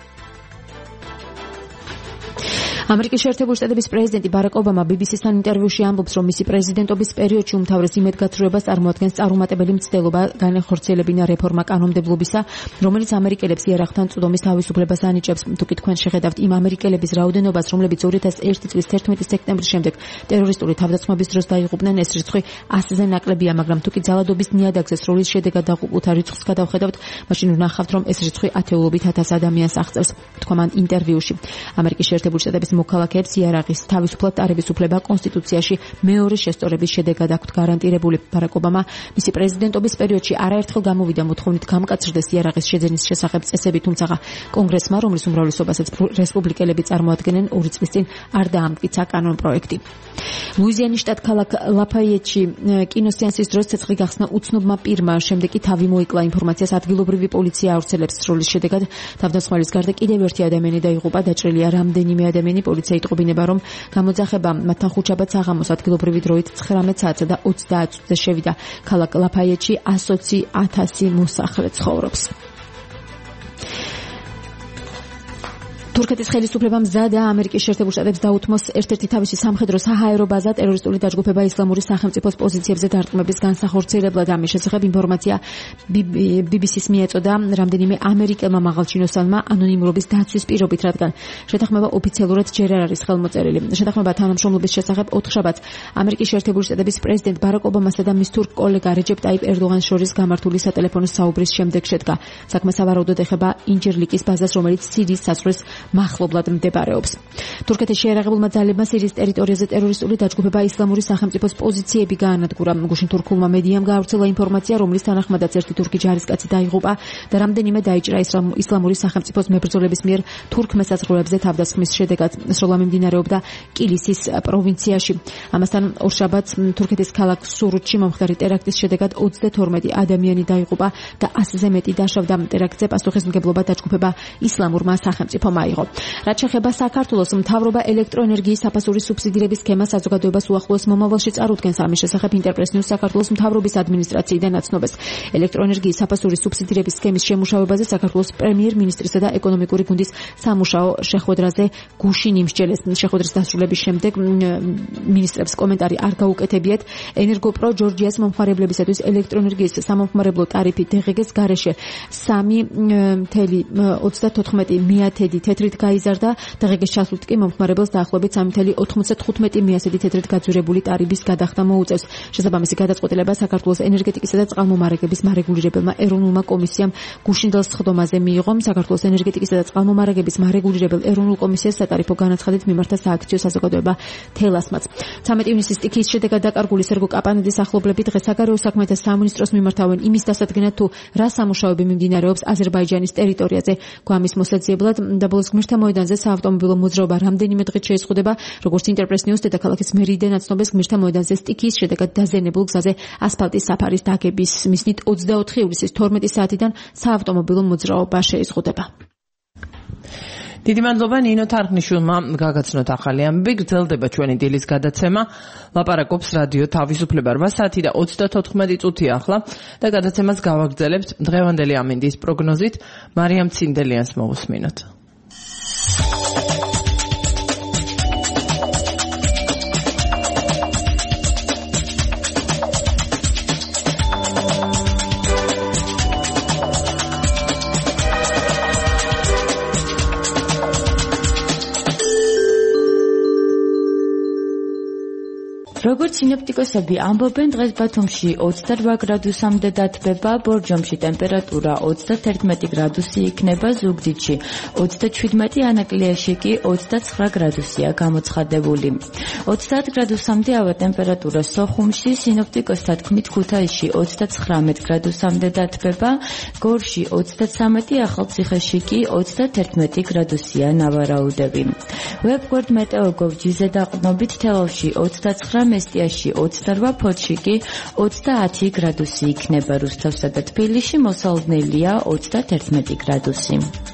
ამერიკის შეერთებული შტატების პრეზიდენტი ბარაკ ობამა ბი ბი სი-სთან ინტერვიუში ამბობს, რომ მისი პრეზიდენტობის პერიოდში უმთავრეს იმედგაცრუებას წარმოადგენს წარუმატებელი მცდელობა განახორციელებინა რეფორმა კანონმდებლობისა, რომელიც ამერიკელებს იარაღთან წვდომის თავისუფლებას ანიჭებს. თუკი თქვენ შეხედავთ იმ ამერიკელების რაოდენობას, რომლებიც ორი ათას ერთი წლის თერთმეტი სექტემბრის შემდეგ ტერორისტული თავდასხმების დროს დაიღუპნენ, ეს რიცხვი ასზე ნაკლებია, მაგრამ თუკი ძალადობის ნიადაგზე სროლის შედეგად დაყუყუთა რიცხვს გადავხედავთ, მაშინ ვნახავთ, რომ ეს რიცხვი ათეულობით ათას ადამიანს აღწევს, თქვა მან ინტერვიუში. ამერიკის შეერთებული შტატების მოქალაქეებს იარაღის თავისუფლად ტარების უფლება კონსტიტუციაში მეორე შესწორების შედეგად აქვთ გარანტირებული. ბარაკ ობამა მისი პრეზიდენტობის პერიოდში არაერთხელ გამოვიდა მოთხოვნით გამკაცრდეს იარაღის შეძენის შესახებ წესები, თუმცა კონგრესმა, რომლის უმრავლესობასაც რესპუბლიკელები წარმოადგენენ, ორი წლის წინ არ დაამტკიცა კანონპროექტი. ლუიზიანის შტატ ქალაქ ლაფაიეტში კინოსეანსის დროს ცეცხლი გახსნა უცნობმა პირმა, შემდეგ კი თავი მოიკლა ინფორმაციას ადგილობრივი პოლიცია ავრცელებს. სროლის შედეგად თავდასხმალის გარდა კიდევ ერთი ადამიანი დაიღუპა, დაჭრილია რამდენიმე ადამიანი. პოლიცია იტყობინება, რომ გამოძახება მათთან ხუთშაბათს აღამოს ადგილობრივი დროით ცხრამეტ საათსა და ოცდაათ წუთზე შევიდა. ქალაქ ლაფაიეტში ოცი ათასი მოსახლე ცხოვრობს. თურქეთის ხელისუფლებამ მზადაა ამერიკის შეერთებულ შტატებს დაუთმოს ერთ-ერთი თავისი სამხედრო საჰაერო ბაზა ტერორისტული დაჯგუფება ისლამური სახელმწიფოს პოზიციებზე დარტყმების განსახორციელებლად. ამის შესახებ ინფორმაცია ბი ბი სი-ს მიეწოდა რამდენიმე ამერიკელმა მაღალჩინოსანმა ანონიმურობის დაცვის პირობით, რადგან შეთანხმება ოფიციალურად ჯერ არ არის ხელმოწერილი. შეთანხმება თანამშრომლობის შესახებ ოთხშაბათს ამერიკის შეერთებული შტატების პრეზიდენტ ბარაკ ობამასა და მის თურქ კოლეგა რეჯეპ ტაიპ ერდოღანს შორის გამართული სატელეფონო საუბრის შემდეგ შედგა. საქმე სავარაუდოდ ეხება ინჯერლიკის ბაზას, რომელიც სირიის საზღვრის მახლობლად მდებარეობს. თურქეთის შეიარაღებულმა ძალებმა სირიის ტერიტორიაზე ტერორისტული დაჯგუფება ისლამური სახელმწიფოს პოზიციები გაანადგურა. გუშინ თურქულმა მედიამ გაავრცელა ინფორმაცია, რომლის თანახმადაც ერთი თურქი ჯარისკაცი დაიღუპა და რამდენიმე დაიჭრა ისლამური სახელმწიფოს მებრძოლების მიერ თურქ მესაზღვრეებზე თავდასხმის შედეგად. სროლა მიმდინარეობდა კილისის პროვინციაში. ამასთან ორშაბათს თურქეთის ქალაქ სურუთში მომხდარი ტერაქტის შედეგად ოცდათორმეტი ადამიანი დაიღუპა და ასზე მეტი დაშავდა. ტერაქტზე პასუხისმგებლობა დაჯგუფება ისლამურმა სახელმწიფომ აიღო. რაც შეეხება საქართველოს, მთავრობა ელექტროენერგიის საფასურის სუბსიდირების სქემას საზოგადოებას უახლოეს მომავალში წარუდგენს. ამის შესახებ ინტერპრეს ნიუს საქართველოს მთავრობის ადმინისტრაციიდან აცნობეს. ელექტროენერგიის საფასურის სუბსიდირების სქემის შემუშავებაზე საქართველოს პრემიერ-მინისტრისა და ეკონომიკური გუნდის სამუშაო შეხვედრაზე გუშინ იმსჯელეს. შეხვედრის დასრულების შემდეგ მინისტრებს კომენტარი არ გაუკეთებიათ. ენერგოპრო ჯორჯიას მომხმარებლებისათვის ელექტროენერგიის სამომხმარებლო ტარიფი დე ღე გეს გარეშე სამი ათეული ოცდათოთხმეტი მიათედი თეთრით გაიზარდა. დე ღე გეს ჩასვლით კი მომხმარებელს დაახლოებით სამი ათეული ოთხმოცდახუთმეტი მიასედი თეთრით გაძვირებული ტარიფის გადახდა მოუწევს. შესაბამისი გადაწყვეტილება საქართველოს ენერგეტიკისა და წყალმომარაგების მარეგულირებელმა ეროვნულმა კომისიამ გუშინდელ სხდომაზე მიიღო. საქართველოს ენერგეტიკისა და წყალმომარაგების მარეგულირებელ ეროვნულ კომისიას სატარიფო განაცხადით მიმართა სააქციო საზოგადოება თელასმაც. ცამეტი ივნისის სტიქიის შედეგად დაკარგული სერგო კაპანიძის ახლობლები დღეს საგარეო საქმეთა სამინისტროს მიმართავენ იმის დასადგენად, თუ რა სამუშაოები მიმდინარეობს აზერბაიჯანის ტერიტორიაზე. გვამის მოსაძიებლად და ბოლოს გმირთა მოედანზე საავტომობილო მოძრაობა რამდენიმე დღით შეიზღუდება. როგორც ინტერპრეს ნიუს დედაქალაქის მერიიდან აცნობს, გმირთა მოედანზე სტიქიის შედეგად დაზიანებულ გზაზე ასფალტის საფარის დაგების მიზნით ოცდაოთხი ივლისის თორმეტი საათიდან საავტომობილო მოძრაობა შეიზღუდება. დიდი მადლობა ნინო თარხნიშვილმა. გაგაცნოთ ახალი ამბები. გრძელდება ჩვენი დილის გადაცემა. ლაპარაკობს რადიო თავისუფლება. რვა საათი და ოცდათოთხმეტი წუთი ახლა და გადაცემას გავაგრძელებთ დღევანდელი ამინდის პროგნოზით. მარიამ ცინდელიანს მოვუსმინოთ. როგორც სინოპტიკოსები ამბობენ, დღეს ბათუმში ოცდაოთხ გრადუსამდე დათბება, ბორჯომში ტემპერატურა ოცდათერთმეტი გრადუსი იქნება, ზუგდიდში ოცდაჩვიდმეტი, ანაკლიაში კი ოცდაცხრა გრადუსია გამოცხადებული. ოცდაათ გრადუსამდე ავა ტემპერატურა სოხუმში, სინოპტიკოსთა თქმით ქუთაისში ოცდაცხრამეტ გრადუსამდე დათბება, გორში ოცდაცამეტი, ახალციხეში კი ოცდათერთმეტი გრადუსია ნავარაუდები. ვებგვერდ მეტეოგოვ.gz-ზე დაყრდნობით თელავში ოცდაცხრა, მესტიაში ოცდარვა, ფოთში კი ოცდაათი გრადუსი იქნება, რუსთავსა და თბილისში მოსალოდნელია ოცდათერთმეტი გრადუსი.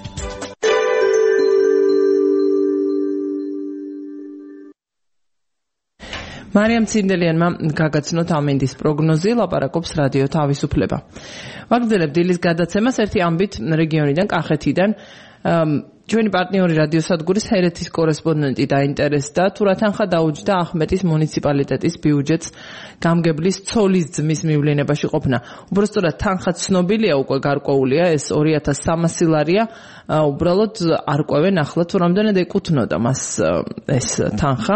მარიამ ცინდელიანმა გაგაცნოთ ამინდის პროგნოზი, ლაპარაკობს რადიო თავისუფლება. ვაგრძელებთ დილის გადაცემას ერთი ამბით რეგიონიდან, კახეთიდან. ჩვენი პარტნიორი რადიოსადგურის ჰერეთის კორესპონდენტი დაინტერესდა, თუ რა თანხა დაუჯდა ახმეტის მუნიციპალიტეტის ბიუჯეტს გამგებლის ცოლის ძმის მივლინებაში ყოფნა. უბრალოდ თანხა ცნობილია, უკვე გარკვეულია, ეს ორი ათას სამასი ლარია, უბრალოდ არ ყვევენ ახლა თუ რამდენად ეკუთვნოდა მას ეს თანხა.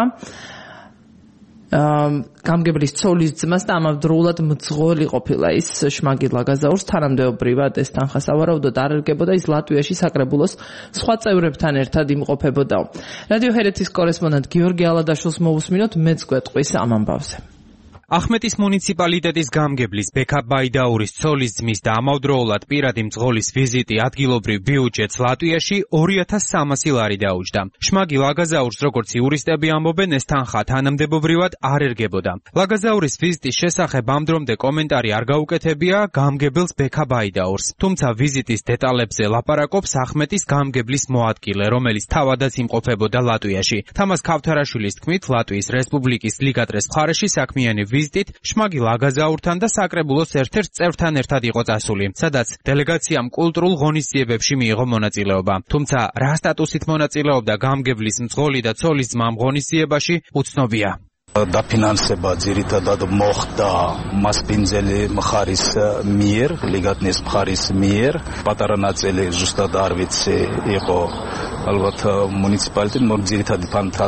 გამგებლის ცოლის ძმას და ამავდროულად მძღოლი ყოფილა ის შმაგი ლაგაზაურს, თანამდებობრივად ეს თანხა სავარაუდოდ არ ერგებოდა, ის ლატვიაში საკრებულოს სხვა წევრებთან ერთად იმყოფებოდა. რადიო ჰერეთის კორესპონდენტ გიორგი ალადაშვილს მოვუსმინოთ, მეც გვეტყვის ამ ამბავზე. ახმეტის მუნიციპალიტეტის გამგებლის ბექა ბაიდაურის ცოლის ძმის და ამავდროულად პირადი მძღოლის ვიზიტი ადგილობრივ ბიუჯეტს ლატვიაში ორი ათას სამასი ლარი დაუჯდა. შმაგი ლაგაზაურს, როგორც იურისტები ამბობენ, ეს თანხა თანამდებობრივად არ ერგებოდა. ლაგაზაურის ვიზიტის შესახებ ამ დრომდე კომენტარი არ გაუკეთებია გამგებელს ბექა ბაიდაურს. თუმცა ვიზიტის დეტალებზე ლაპარაკობს ახმეტის გამგებლის მოადგილე, რომელიც თავადაც იმყოფებოდა ლატვიაში. თამას ქავთარაშვილის თქმით, ლატვიის რესპუბლიკის ლიგადრეს მხარეში საქმიანი ვიზიტით შმაგი ლაგაზაურთან და საკრებულოს ერთ-ერთ წევრთან ერთად იყო წასული, სადაც დელეგაციამ კულტურულ ღონისძიებებში მიიღო მონაწილეობა. თუმცა რა სტატუსით მონაწილეობდა გამგებლის მძღოლი და ცოლის ძმა ღონისძიებაში უცნობია. დაფინანსება ძირითადად მოხდა მასპინძელი მხარის მიერ, ლიგადნის მხარის მიერ. პატარა ნაწილი ზუსტად არ ვიცი იყო ალბათ მუნიციპალიტეტი, მაგრამ ძირითადი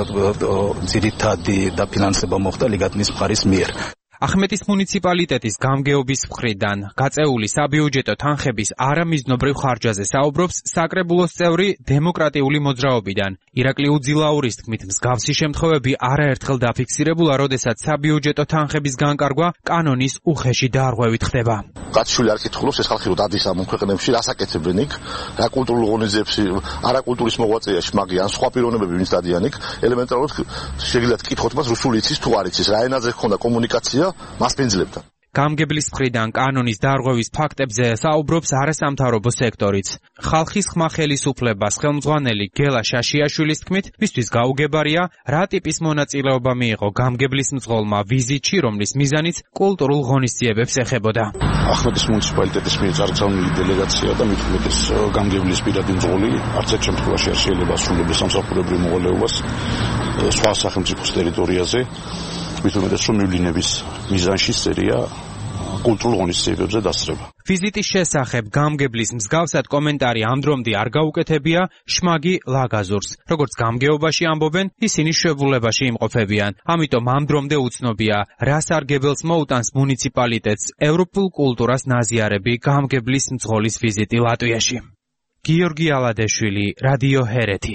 ძირითადი დაფინანსება მოხდა ლიგადნის მხარის მიერ. ახმეტის მუნიციპალიტეტის გამგეობის მხრიდან გაწეული საბიუჯეტო თანხების არამიზნობრივ ხარჯაზე საუბრობს საკრებულოს წევრი დემოკრატიული მოძრაობიდან. ირაკლი უძილაურის თქმით, მსგავსი შემთხვევები არაერთხელ დაფიქსირებულა, როდესაც საბიუჯეტო თანხების განკარგვა კანონის უხეში დარღვევით ხდება. კაცშვილი არ კითხულობს, ეს ხალხი რო დადის ამ ქვეყნებში, რას აკეთებენ იქ, რა კულტურულ ღონისძიებებში, არა კულტურის მოღვაწეა შმაგი, ან სხვა პიროვნებები ვინც დადიან იქ, ელემენტარულად შეგიძლიათ კითხოთ მას რუსული იცის თუ არ იცის, რა ენაზე ჰქონდა კომუნიკაცია მასპინძლებთან. გამგებლის მხრიდან კანონის დარღვევის ფაქტებზე საუბრობს არასამთავრობო სექტორიც. ხალხის ხმა ხელისუფლებას ხელმძღვანელი გელა შაშიაშვილის თქმით, მისთვის გაუგებარია, რა ტიპის მონაწილეობა მიიღო გამგებლის მძღოლმა ვიზიტში, რომლის მიზანიც კულტურულ ღონისძიებებს ეხებოდა. ახმეტის მუნიციპალიტეტის მიერ წარგზავნილი დელეგაცია და მით უმეტეს გამგებლის პირადი მძღოლი არც ერთ შემთხვევაში არ შეიძლება ასრულებდეს სამსახურებრივ მოვალეობას სხვა სახელმწიფოს ტერიტორიაზე. მით უმეტეს რომ მივლინების მიზანში წერია კულტურულ ღონისძიებებზე დასწრება. ვიზიტის შესახებ გამგებლის მსგავსად კომენტარი ამ დრომდე არ გაუკეთებია შმაგი ლაგაზურს. როგორც გამგეობაში ამბობენ, ისინი შვებულებაში იმყოფებიან. ამიტომ ამ დრომდე უცნობია, რა სარგებელს მოუტანს მუნიციპალიტეტს ევროპულ კულტურას ნაზიარები გამგებლის მძღოლის ვიზიტი ლატვიაში. გიორგი ალადეშვილი, რადიო ჰერეთი.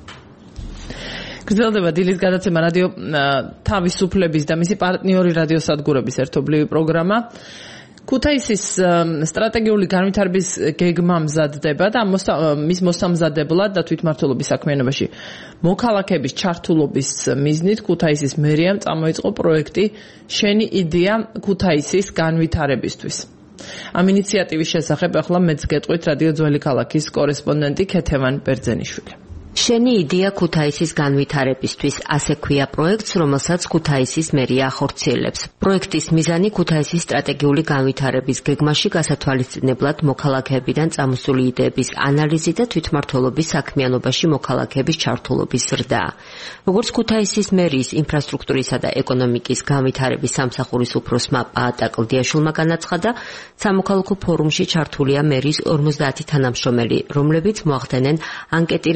გრძელდება დილის გადაცემა რადიო თავისუფლების და მისი პარტნიორი რადიოსადგურების ერთობლივი პროგრამა. ქუთაისის სტრატეგიული განვითარების გეგმა მზადდება და მის მოსამზადებლად და თვითმმართველობის საქმიანობაში მოქალაქეების ჩართულობის მიზნით ქუთაისის მერიამ წამოიწყო პროექტი შენი იდეა ქუთაისის განვითარებისთვის. ამ ინიციატივის შესახებ ახლა მეც გეტყვით რადიო ძველი ქალაქის კორესპონდენტი ქეთევან ბერძენიშვილი. შენი იდეა ქუთაისის განვითარებისთვის, ასე ქვია პროექტს, რომელსაც ქუთაისის მერია ახორციელებს. პროექტის მიზანი ქუთაისის სტრატეგიული განვითარების გეგმაში გასათვალისწინებლად მოქალაქეებიდან წამოსული იდეების ანალიზი და თვითმმართველობის საქმიანობაში მოქალაქეების ჩართულობის ზრდაა. როგორც ქუთაისის მერიის ინფრასტრუქტურისა და ეკონომიკის განვითარების სამსახურის უფროსმა პაატა კლდიაშვილმა განაცხადა, სამოქალაქო ფორუმში ჩართულია მერიის ორმოცდაათი თანამშრომელი, რომლებიც მოახდენენ ანკეტირებას და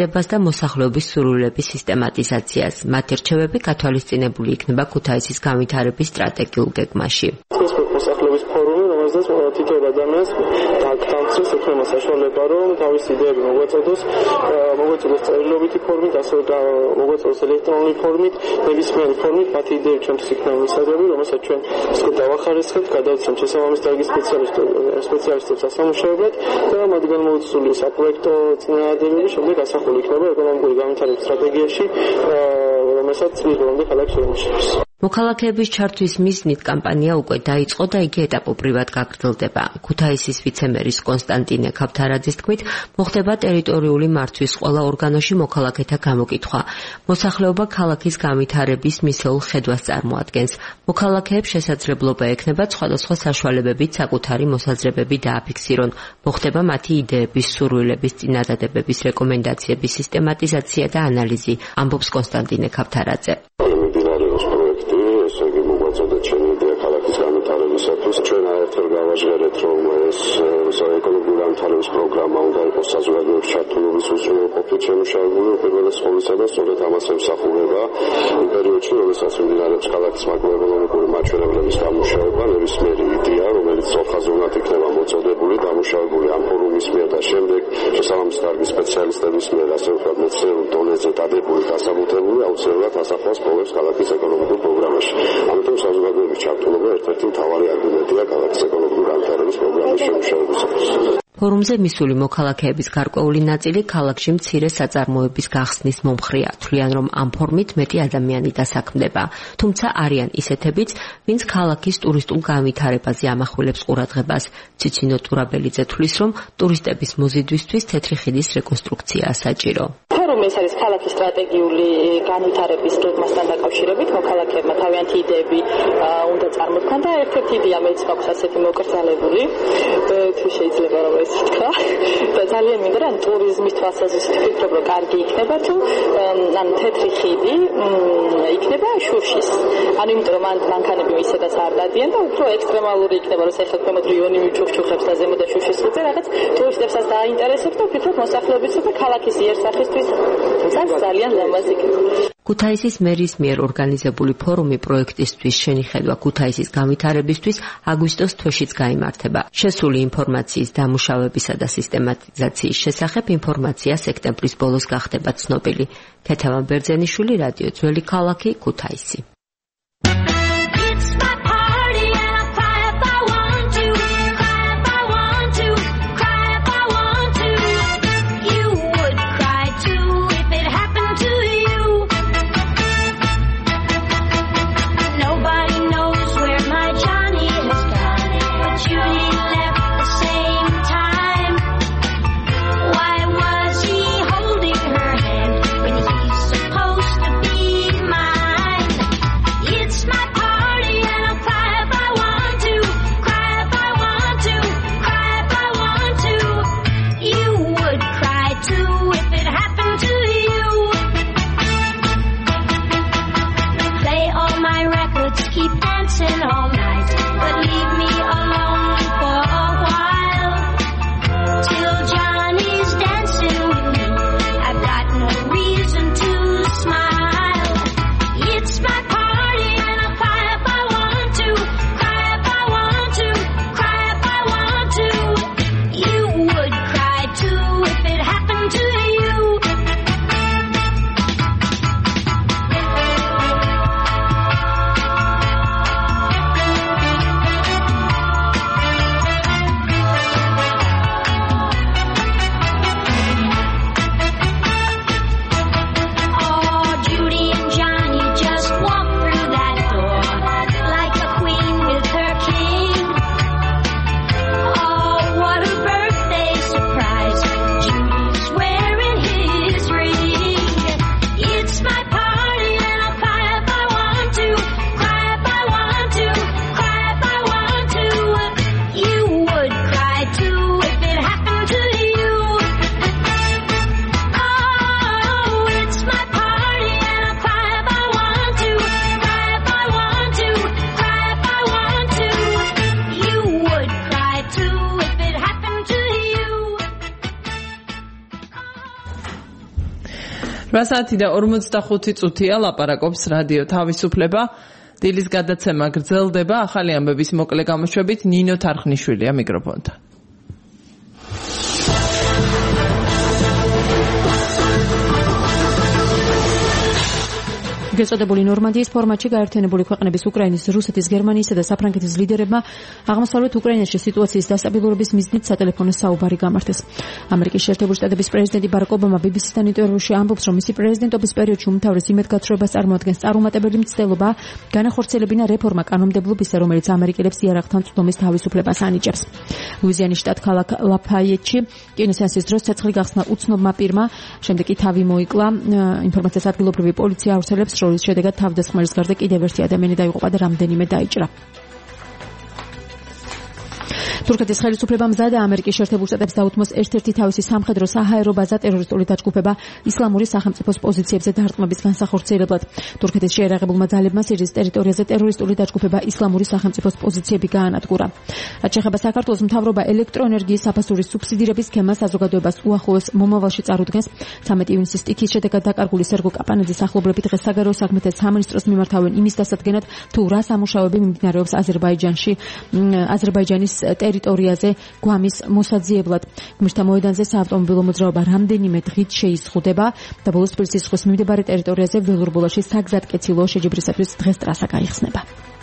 მოსახლეობის სურვილების სისტემატიზაციას. მათი რჩევები გათვალისწინებული იქნება ქუთაისის განვითარების სტრატეგიულ გეგმაში. მოსახლეობის ფორუმი, რომელზეც თითოეულ ადამიანს დაგთავსეს ექნება საშუალება, რომ თავისი იდეები მოგვეწოდოს, მოგვეწოდოს წერილობითი ფორმით, ასევე მოგვეწოდოს ელექტრონული ფორმით, ნებისმიერი ფორმით, მათი იდეები ჩვენთვის იქნება მისაღები, რომელსაც ჩვენ ისე დავახარისხებთ, გადავცემთ შესაბამის დარგის სპეციალისტებს ასამუშავებლად და მათგან მოუწვეული საპროექტო წინააღმდეგობები შემდეგ ასახული იქნება ეკონომიკური განვითარების სტრატეგიაში, რომელსაც მიღებამდე ქალაქს შეიმუშავებს. მოქალაქეების ჩართვის მიზნით კამპანია უკვე დაიწყო და იგი ეტაპობრივად გაგრძელდება. ქუთაისის ვიცემერის კონსტანტინე ქავთარაძის თქმით, მოხდება ტერიტორიული მართვის ყველა ორგანოში მოქალაქეთა გამოკითხვა. მოსახლეობა ქალაქის განვითარების მისეულ ხედვას წარმოადგენს. მოქალაქეებს შესაძლებლობა ექნებათ სხვადასხვა საშუალებებით საკუთარი მოსაზრებები დააფიქსირონ. მოხდება მათი იდეების, სურვილების, წინადადებების, რეკომენდაციების სისტემატიზაცია და ანალიზი, ამბობს კონსტანტინე ქავთარაძე. ესე იგი მოგვაწოდეთ ჩემი იდეა ქალაქის განვითარებისათვის. ჩვენ აერთել გავაჟღერეთ, რომ ეს ეკონომიკური განვითარების პროგრამა უნდა იყოს საზოგადოების ჩართულობის უზრუნველყოფით შემუშავებული უპირველეს ყოვლისა და სწორედ ამას ემსახურება იმ პერიოდში, როდესაც მიმდინარეობს ქალაქის მაკროეკონომიკური მაჩვენებლების დამუშავება, ნებისმიერი იდეა, რომელიც სწორხაზოვნად იქნება მოწოდებული, დამუშავებული ამ ფორუმის მიერ და შემდეგ შესაბამის დარგის სპეციალისტების მიერ, ასე ვთქვათ, მეცნიერულ დონეზე დადებული, დასაბუთებული, აუცილებლად ასახავს პრობლემებს ქალაქის ეკონომიკურ პროგრამაში. ამიტომ საზოგადოების ჩართულობა ერთ-ერთი მთავარი არგუმენტია ქალაქის ეკონომიკური განვითარების პროგრამის შემუშავებისათვის. ფორუმზე მისული მოქალაქეების გარკვეული ნაწილი ქალაქში მცირე საწარმოების გახსნის მომხრეა. თვლიან, რომ ამ ფორმით მეტი ადამიანი დასაქმდება. თუმცა არიან ისეთებიც, ვინც ქალაქის ტურისტულ განვითარებაზე ამახვილებს ყურადღებას. ციცინო ტურაბელიძე თვლის, რომ ტურისტების მოზიდვისთვის თეთრი ხიდის რეკონსტრუქციაა საჭირო. ფორუმი ეს არის ქალაქის სტრატეგიული განვითარების გეგმასთან დაკავშირებით, მოქალაქეებმა თავიანთი იდეები უნდა წარმოთქვან და ერთ-ერთი იდეა მეც მაქვს ასეთი მოკრძალებული, თუ შეიძლება რომ ეს თქვა. და ძალიან მინდა რომ ტურიზმის თვალსაზრისით ვფიქრობ, რომ კარგი იქნება თუ ან თეთრი ხიდი იქნება შუშის. ანუ იმიტომ რომ მანქანები ისედაც არ დადიან და უფრო ექსტრემალური იქნება, რომ ეხლა ქვემოთ რიონი მიჩუქჩუხებს და ზემოთ შუშის ხიდზე რაღაც ტურისტებსაც დააინტერესებს და ვფიქრობ მოსახლეობისა და ქალაქის იერსახისთვის ძალიან ლამაზი იქნება. ქუთაისის მერის მიერ ორგანიზებული ფორუმი პროექტისთვის შენიხედვა ქუთაისის განვითარებისთვის აგვისტოს თვეშიც გაიმართება. შესული ინფორმაციის დამუშავებისა და სისტემატიზაციის შესახებ ინფორმაცია სექტემბრის ბოლოს გახდება ცნობილი. ქეთევან ბერძენიშვილი, რადიო ძველი ქალაქი, ქუთაისი. რვა საათი და ორმოცდახუთი წუთია ლაპარაკობს რადიო თავისუფლება. დილის გადაცემა გრძელდება. ახალი ამბების მოკლე გამოშვებით ნინო თარხნიშვილია მიკროფონთან. გეწოდებული ნორმანდიის ფორმატში გაერთიანებული ქვეყნების უკრაინის, რუსეთის, გერმანიისა და საფრანგეთის ლიდერებმა აღმოსავლეთ უკრაინაში სიტუაციის დასტაბილურების მიზნით სატელეფონო საუბარი გამართეს. ამერიკის შეერთებული შტატების პრეზიდენტი ბარაკ ობამა ბი ბი სი-თან ინტერვიუში ამბობს, რომ მისი პრეზიდენტობის პერიოდში უმთავრეს იმედგაცრუებას წარმოადგენს წარუმატებელი მცდელობა განახორციელებინა რეფორმა კანონმდებლობისა, რომელიც ამერიკელებს იარაღთან წვდომის თავისუფლებას ანიჭებს. ლუიზიანის შტატ-ქალაქ ლაფაიეტში კინოსეანსის დროს ცეცხლი გახსნა უცნობმა პირმა, შემდეგ კი თავი მოიკლა. ინფორმაციას ადგილობრივი პოლიცია ავრცელებს, რის შედეგად თავდასხმების გარდა კიდევ ერთი ადამიანი დაიღუპა და რამდენიმე დაიჭრა. თურქეთის ხელისუფლებამ მზადა ამერიკის შეერთებულ შტატებს დაუთმოს ერთ-ერთი თავისი სამხედრო საჰაერო ბაზა ტერორისტული დაჯგუფება ისლამური სახელმწიფოს პოზიციებზე დარტყმების განსახორციელებლად. თურქეთის შეერაღებულმა ძალებმა სირიის ტერიტორიაზე ტერორისტული დაჯგუფება ისლამური სახელმწიფოს პოზიციები გაანადგურა. რაც შეეხება საქართველოს, მთავრობა ელექტროენერგიის საფასურის სუბსიდირების სქემას საზოგადოებას უახლოეს მომავალში წარუდგენს. ცამეტი ივნისის სტიქის შედეგად დაკარგული სერგო კაპანაძის ახლობლები დღეს საგარეო საქმეთა სამინისტროს მიმართავენ იმის დასადგენად, თუ რა სამუშაოები მიმდინარეობს აზერბაიჯანში, აზერბაიჯანის ტერიტორიაზე გვამის მოსაძიებლად. გმირთა მოედანზე საავტომობილო მოძრაობა რამდენიმე დღით შეიზღუდება და ბოლოს თბილისის ზღვის მიმდებარე ტერიტორიაზე ველურბოლოში საგზატკეცილო შეჯიბრისათვის დღეს ტრასა გაიხსნება.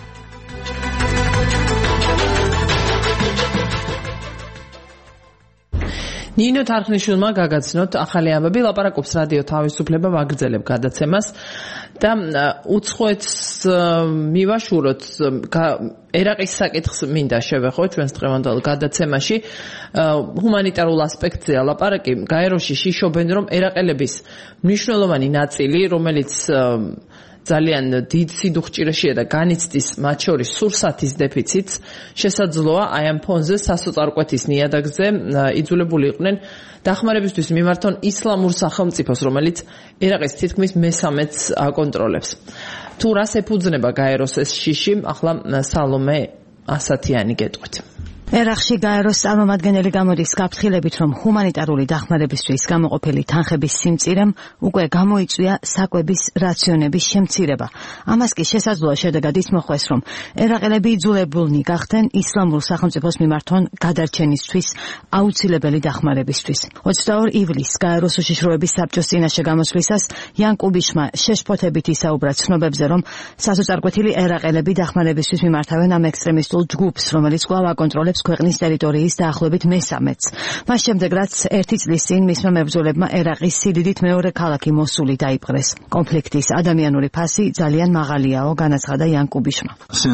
ნინო თარხნიშვილმა გაგაცნოთ ახალი ამბები, ლაპარაკობს რადიო თავისუფლება, ვაგრძელებ გადაცემას და უცხოეთს მივაშუროთ ერაყის საკითხს მინდა შევეხო ჩვენს დღევანდელ გადაცემაში. ჰუმანიტარულ ასპექტზეა ლაპარაკი. გაეროში შიშობენ, რომ ერაყელების მნიშვნელოვანი ნაწილი, რომელიც ძალიან დიდ სიდუხჭირაშია და განიცდის მათ შორის სურსათის დეფიციტს, შესაძლოა აი ამ ფონზე სასოწარკვეთის ნიადაგზე იძულებული იყვნენ დახმარებისთვის მიმართონ ისლამურ სახელმწიფოს, რომელიც ერაყის თითქმის მესამედს აკონტროლებს. თუ რას ეფუძნება გაეროს ეს შიში, ახლა სალომე ასათიანი გეტყვით. ერაყში გაეროს წარმომადგენელი გამოდის გაფრთხილებით, რომ ჰუმანიტარული დახმარებისთვის გამოყოფილი თანხების სიმწირემ უკვე გამოიწვია საკვების რაციონების შემცირება. ამას კი შესაძლოა შედეგად ის მოხვდეს, რომ ერაყელები იძულებულნი გახდნენ ისლამურ სახელმწიფოს მიმართონ გადარჩენისთვის აუცილებელი დახმარებისთვის. ოცდაორი ივლისს გაეროს უშიშროების საბჭოს წინაშე გამოსვლისას იან კუბიშმა შეშფოთებით ისაუბრა ცნობებზე, რომ სასოწარკვეთილი ერაყელები დახმარებისთვის მიმართავენ ამ ექსტრემისტულ ჯგუფს, რომელიც კვლავ აკონტროლებს ქვეყნის ტერიტორიის დაახლოებით მესამედს. მას შემდეგ, რაც ერთი წლის წინ მისმა მებრძოლებმა ერაყის სიდიდით მეორე ქალაქი მოსული დაიპყრეს. კონფლიქტის ადამიანური ფასი ძალიან მაღალიაო, განაცხადა იან კუბიშმა.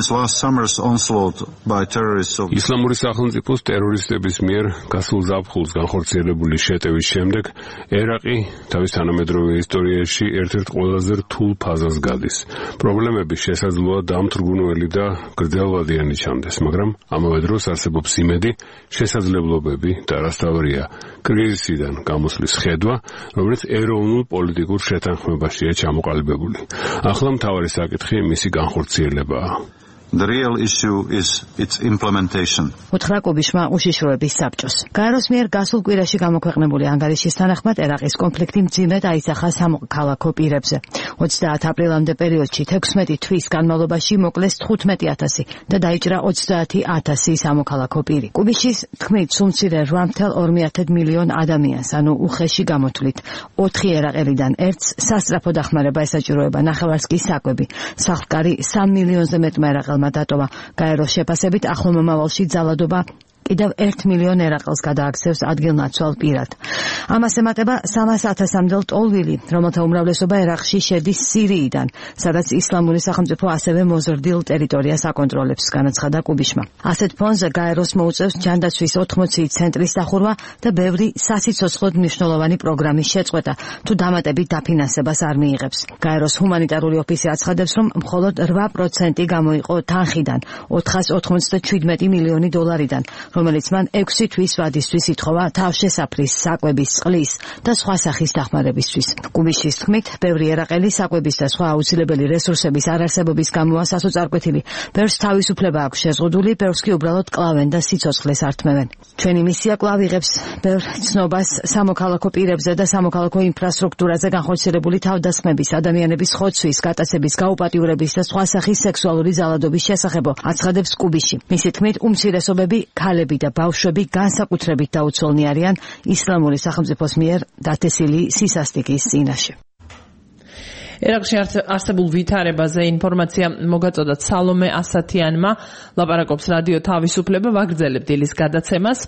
ისლამური სახელმწიფოს ტერორისტების მიერ გასულ ზაფხულს განხორციელებული შეტევის შემდეგ ერაყი თავის თანამედროვე ისტორიაში ერთ-ერთ ყველაზე რთულ ფაზას გადის. პრობლემები შესაძლოა დამთრგუნველი და გრძელვადიანი ჩანდეს, მაგრამ ამავე დროს არსებობს იმედი, შესაძლებლობები და რასთავარია კრიზისიდან გამოსვლის ხედვა, რომელიც ეროვნულ პოლიტიკურ შეთანხმებაშია ჩამოყალიბებული. ახლა მთავარი საკითხი მისი განხორციელებაა. The real issue is its implementation. უთხრა კუბიშმა უშიშროების საბჭოს. გაეროს მიერ გასულ კვირაში გამოქვეყნებული ანგარიშის თანახმად ერაყის კონფლიქტი მძიმედ აისახა სამოქალაქო პირებზე. ოცდაათი აპრილამდე პერიოდში თექვსმეტი თვის განმავლობაში მოკლეს თხუთმეტი ათასი და დაიჭრა ოცდაათი ათასი სამოქალაქო პირი. კუბიშის თქმით, სულ მცირე რვა წუთი ორი მილიონ ადამიანს, ანუ უხეში გამოთვლით, ოთხი ერაყელიდან ერთს სასწრაფო დახმარება ესაჭიროება, ნახევარს კი საკვები. სახლკარი სამ მილიონზე მეტმა ერაყელმა დატოვა. გაეროს შეფასებით ახლო მომავალში ძალადობა კიდევ ერთ მილიონ ერაყელს გადააქცევს ადგილნაცვალ პირად. ამას ემატება სამას ათასამდელ ტოლვილი, რომელთა უმრავლესობა ერაყში შედის სირიიდან, სადაც ისლამური სახელმწიფო ასევე მოზრდილ ტერიტორიას აკონტროლებს, განაცხადა კუბიშმა. ასეთ ფონზე გაეროს მოუწევს ჯანდაცვის ოთხმოცი ცენტრის დახურვა და ბევრი სასიცოცხლოდ მნიშვნელოვანი პროგრამის შეწყვეტა, თუ დამატებით დაფინანსებას არ მიიღებს. გაეროს ჰუმანიტარული ოფისი აცხადებს, რომ მხოლოდ რვა პროცენტი გამოიყო თანხიდან, ოთხას ოთხმოცდაშვიდმეტი მილიონი დოლარიდან, რომელიც მან ექვსი თვის ვადისთვის ითხოვა თავშესაფრის, საკვების, წყლის და სხვა სახის დახმარებისთვის. კუბიშის თქმით, ბევრი ერაყელი საკვების და სხვა აუცილებელი რესურსების არარსებობის გამო სასოწარკვეთილი, ბევრს თავისუფლება აქვს შეზღუდული, ბევრს კი უბრალოდ კლავენ და სიცოცხლეს ართმევენ. ჩვენი მისია კვლავ იღებს ბევრ ცნობას სამოქალაქო პირებზე და სამოქალაქო ინფრასტრუქტურაზე განხორციელებული თავდასხმების, ადამიანების ხოცვის, გატაცების, გაუპატიურების და სხვა სახის სექსუალური ძალადობის შესახებ აცხადებს კუბიში. მისი თქმით, უმცირესობები, ქალები და ბავშვები განსაკუთრებით დაუცველნი არიან ისლამური სახელმწიფოს მიერ დათესილი სისასტიკის წინაშე. ერაყში არსებულ ვითარებაზე ინფორმაცია მოგაწოდათ სალომე ასათიანმა, ლაპარაკობს რადიო თავისუფლება, ვაგრძელებ დილის გადაცემას.